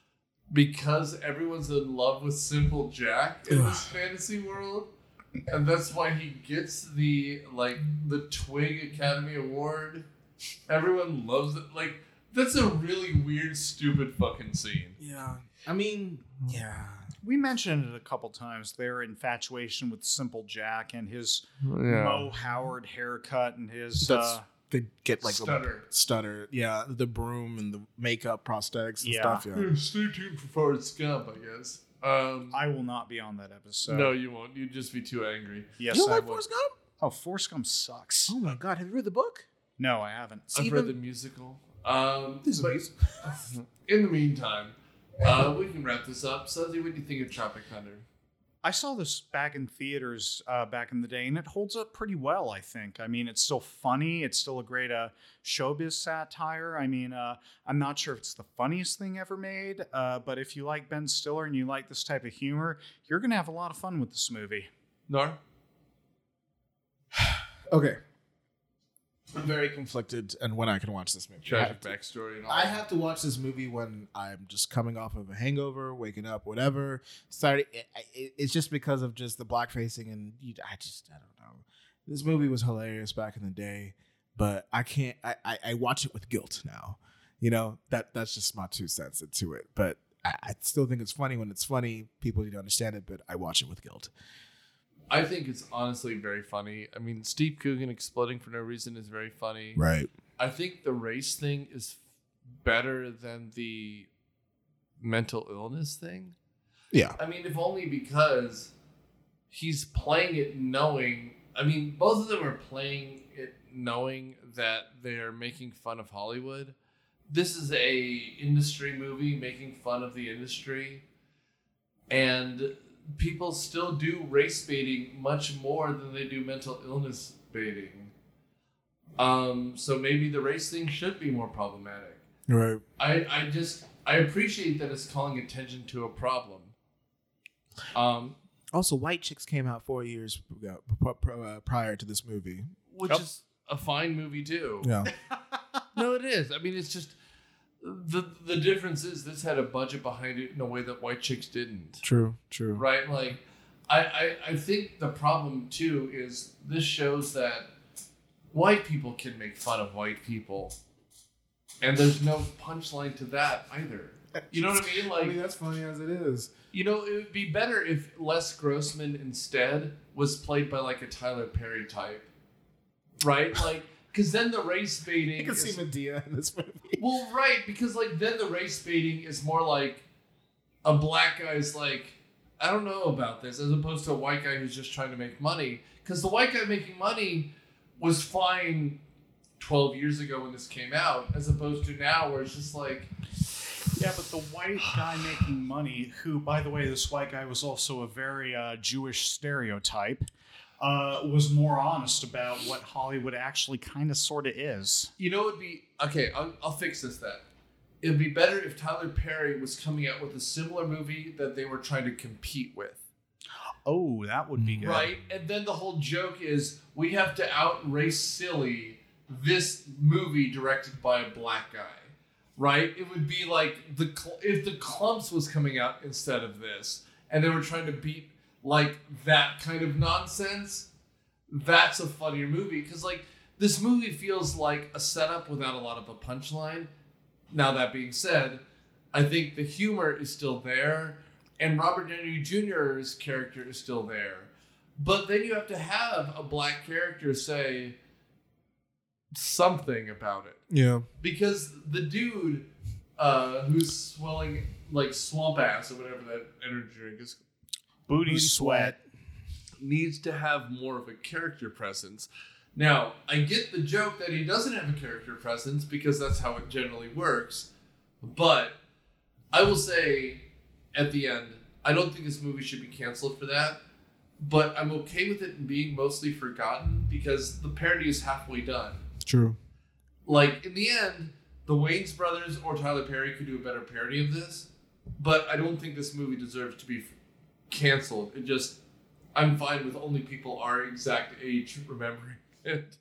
Speaker 4: because everyone's in love with Simple Jack in this fantasy world. And that's why he gets the Twig Academy Award. Everyone loves it. Like, that's a really weird, stupid fucking scene.
Speaker 2: Yeah. I mean, yeah.
Speaker 3: We mentioned it a couple times, their infatuation with Simple Jack and his Mo Howard haircut and his...
Speaker 2: They get like
Speaker 4: Stutter.
Speaker 2: Yeah, the broom and the makeup prosthetics and
Speaker 3: Yeah.
Speaker 2: stuff. Yeah.
Speaker 4: Stay tuned for Forrest Gump, I guess.
Speaker 3: I will not be on that episode.
Speaker 4: No, you won't. You'd just be too angry.
Speaker 3: Yes,
Speaker 2: You don't
Speaker 3: I
Speaker 2: like
Speaker 3: would.
Speaker 2: Forrest Gump?
Speaker 3: Oh, Forrest Gump sucks.
Speaker 2: Oh my god, have you read the book?
Speaker 3: No, I haven't.
Speaker 4: I've read the musical.
Speaker 2: This
Speaker 4: But
Speaker 2: is
Speaker 4: in the meantime, we can wrap this up. Suzy, what do you think of Tropic Thunder?
Speaker 3: I saw this back in theaters back in the day, and it holds up pretty well, I think. I mean, it's still funny. It's still a great showbiz satire. I mean, I'm not sure if it's the funniest thing ever made, but if you like Ben Stiller and you like this type of humor, you're going to have a lot of fun with this movie.
Speaker 4: Nor?
Speaker 2: Okay. I'm very conflicted on when I can watch this movie.
Speaker 4: Tragic backstory and all
Speaker 2: I
Speaker 4: that.
Speaker 2: have to watch this movie when I'm just coming off of a hangover, waking up, whatever. It's just because of just the blackfacing and I don't know. This movie was hilarious back in the day, but I can't. I watch it with guilt now. You know that's just my 2 cents into it. But I still think it's funny when it's funny. People need to understand it, but I watch it with guilt.
Speaker 4: I think it's honestly very funny. I mean, Steve Coogan exploding for no reason is very funny.
Speaker 2: Right.
Speaker 4: I think the race thing is better than the mental illness thing.
Speaker 2: Yeah.
Speaker 4: I mean, if only because he's playing it knowing... I mean, both of them are playing it knowing that they're making fun of Hollywood. This is a industry movie making fun of the industry. And people still do race baiting much more than they do mental illness baiting. So maybe the race thing should be more problematic.
Speaker 2: Right.
Speaker 4: I appreciate that it's calling attention to a problem.
Speaker 2: Also, White Chicks came out 4 years prior to this movie.
Speaker 4: Which is a fine movie too.
Speaker 2: Yeah.
Speaker 4: No, it is. I mean, it's just the difference is this had a budget behind it in a way that White Chicks didn't.
Speaker 2: True.
Speaker 4: Right? Like, I think the problem too is this shows that white people can make fun of white people, and there's no punchline to that either. You know what I mean? Like,
Speaker 2: that's funny as it is.
Speaker 4: you know, it would be better if Les Grossman instead was played by like a Tyler Perry type, right? Like, because then the race baiting.
Speaker 2: You can see Medea in this movie.
Speaker 4: Well, right, because like then the race baiting is more like a black guy's like, I don't know about this, as opposed to a white guy who's just trying to make money. Because the white guy making money was fine 12 years ago when this came out, as opposed to now where it's just like...
Speaker 3: Yeah, but the white guy making money, who, by the way, this white guy was also a very Jewish stereotype. was more honest about what Hollywood actually kind of sort of is.
Speaker 4: You know, it'd be okay. I'll fix this. Then it'd be better if Tyler Perry was coming out with a similar movie that they were trying to compete with.
Speaker 3: Oh, that would be good.
Speaker 4: Right, and then the whole joke is we have to outrace silly this movie directed by a black guy. Right? It would be like if the Clumps was coming out instead of this, and they were trying to beat like that kind of nonsense. That's a funnier movie because like this movie feels like a setup without a lot of a punchline. Now that being said, I think the humor is still there, and Robert Downey Jr.'s character is still there. But then you have to have a black character say something about it.
Speaker 2: Yeah.
Speaker 4: Because the dude who's swelling like swamp ass or whatever that energy drink is,
Speaker 3: Booty sweat.
Speaker 4: needs to have more of a character presence. Now, I get the joke that he doesn't have a character presence because that's how it generally works. But I will say at the end, I don't think this movie should be canceled for that. But I'm okay with it being mostly forgotten because the parody is halfway done.
Speaker 2: True.
Speaker 4: Like, in the end, the Wayans brothers or Tyler Perry could do a better parody of this. But I don't think this movie deserves to be canceled. It just, I'm fine with only people our exact age remembering it.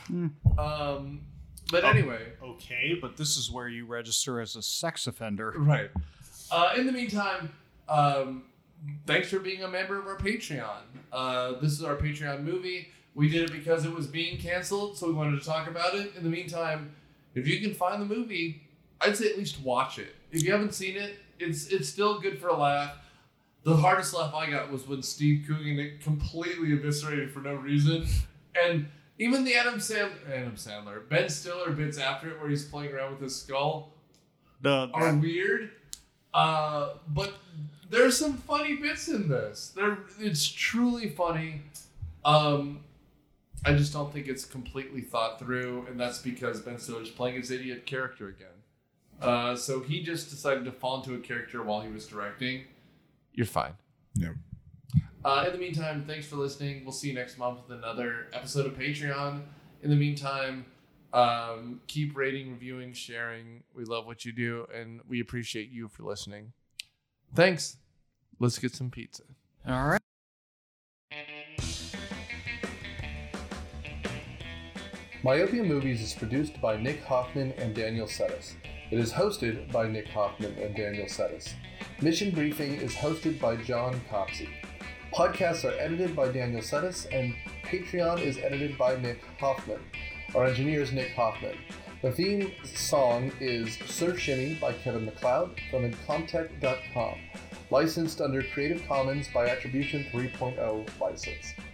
Speaker 4: But anyway.
Speaker 3: Okay, but this is where you register as a sex offender.
Speaker 4: Right. In the meantime, thanks for being a member of our Patreon. This is our Patreon movie. We did it because it was being canceled, so we wanted to talk about it. In the meantime, if you can find the movie, I'd say at least watch it. If you haven't seen it, it's still good for a laugh. The hardest laugh I got was when Steve Coogan completely eviscerated for no reason. And even the Adam Sandler, Ben Stiller bits after it where he's playing around with his skull are weird. But there's some funny bits in this. It's truly funny. I just don't think it's completely thought through, and that's because Ben Stiller's playing his idiot character again. So he just decided to fall into a character while he was directing. You're fine.
Speaker 2: Yeah.
Speaker 4: In the meantime, thanks for listening. We'll see you next month with another episode of Patreon. In the meantime, keep rating, reviewing, sharing. We love what you do, and we appreciate you for listening. Thanks. Let's get some pizza.
Speaker 3: All right.
Speaker 1: Myopia Movies is produced by Nick Hoffman and Daniel Settis. It is hosted by Nick Hoffman and Daniel Settis. Mission Briefing is hosted by John Copsey. Podcasts are edited by Daniel Settis, and Patreon is edited by Nick Hoffman. Our engineer is Nick Hoffman. The theme song is Surf Shimmy by Kevin MacLeod from Incomptech.com. Licensed under Creative Commons by Attribution 3.0 license.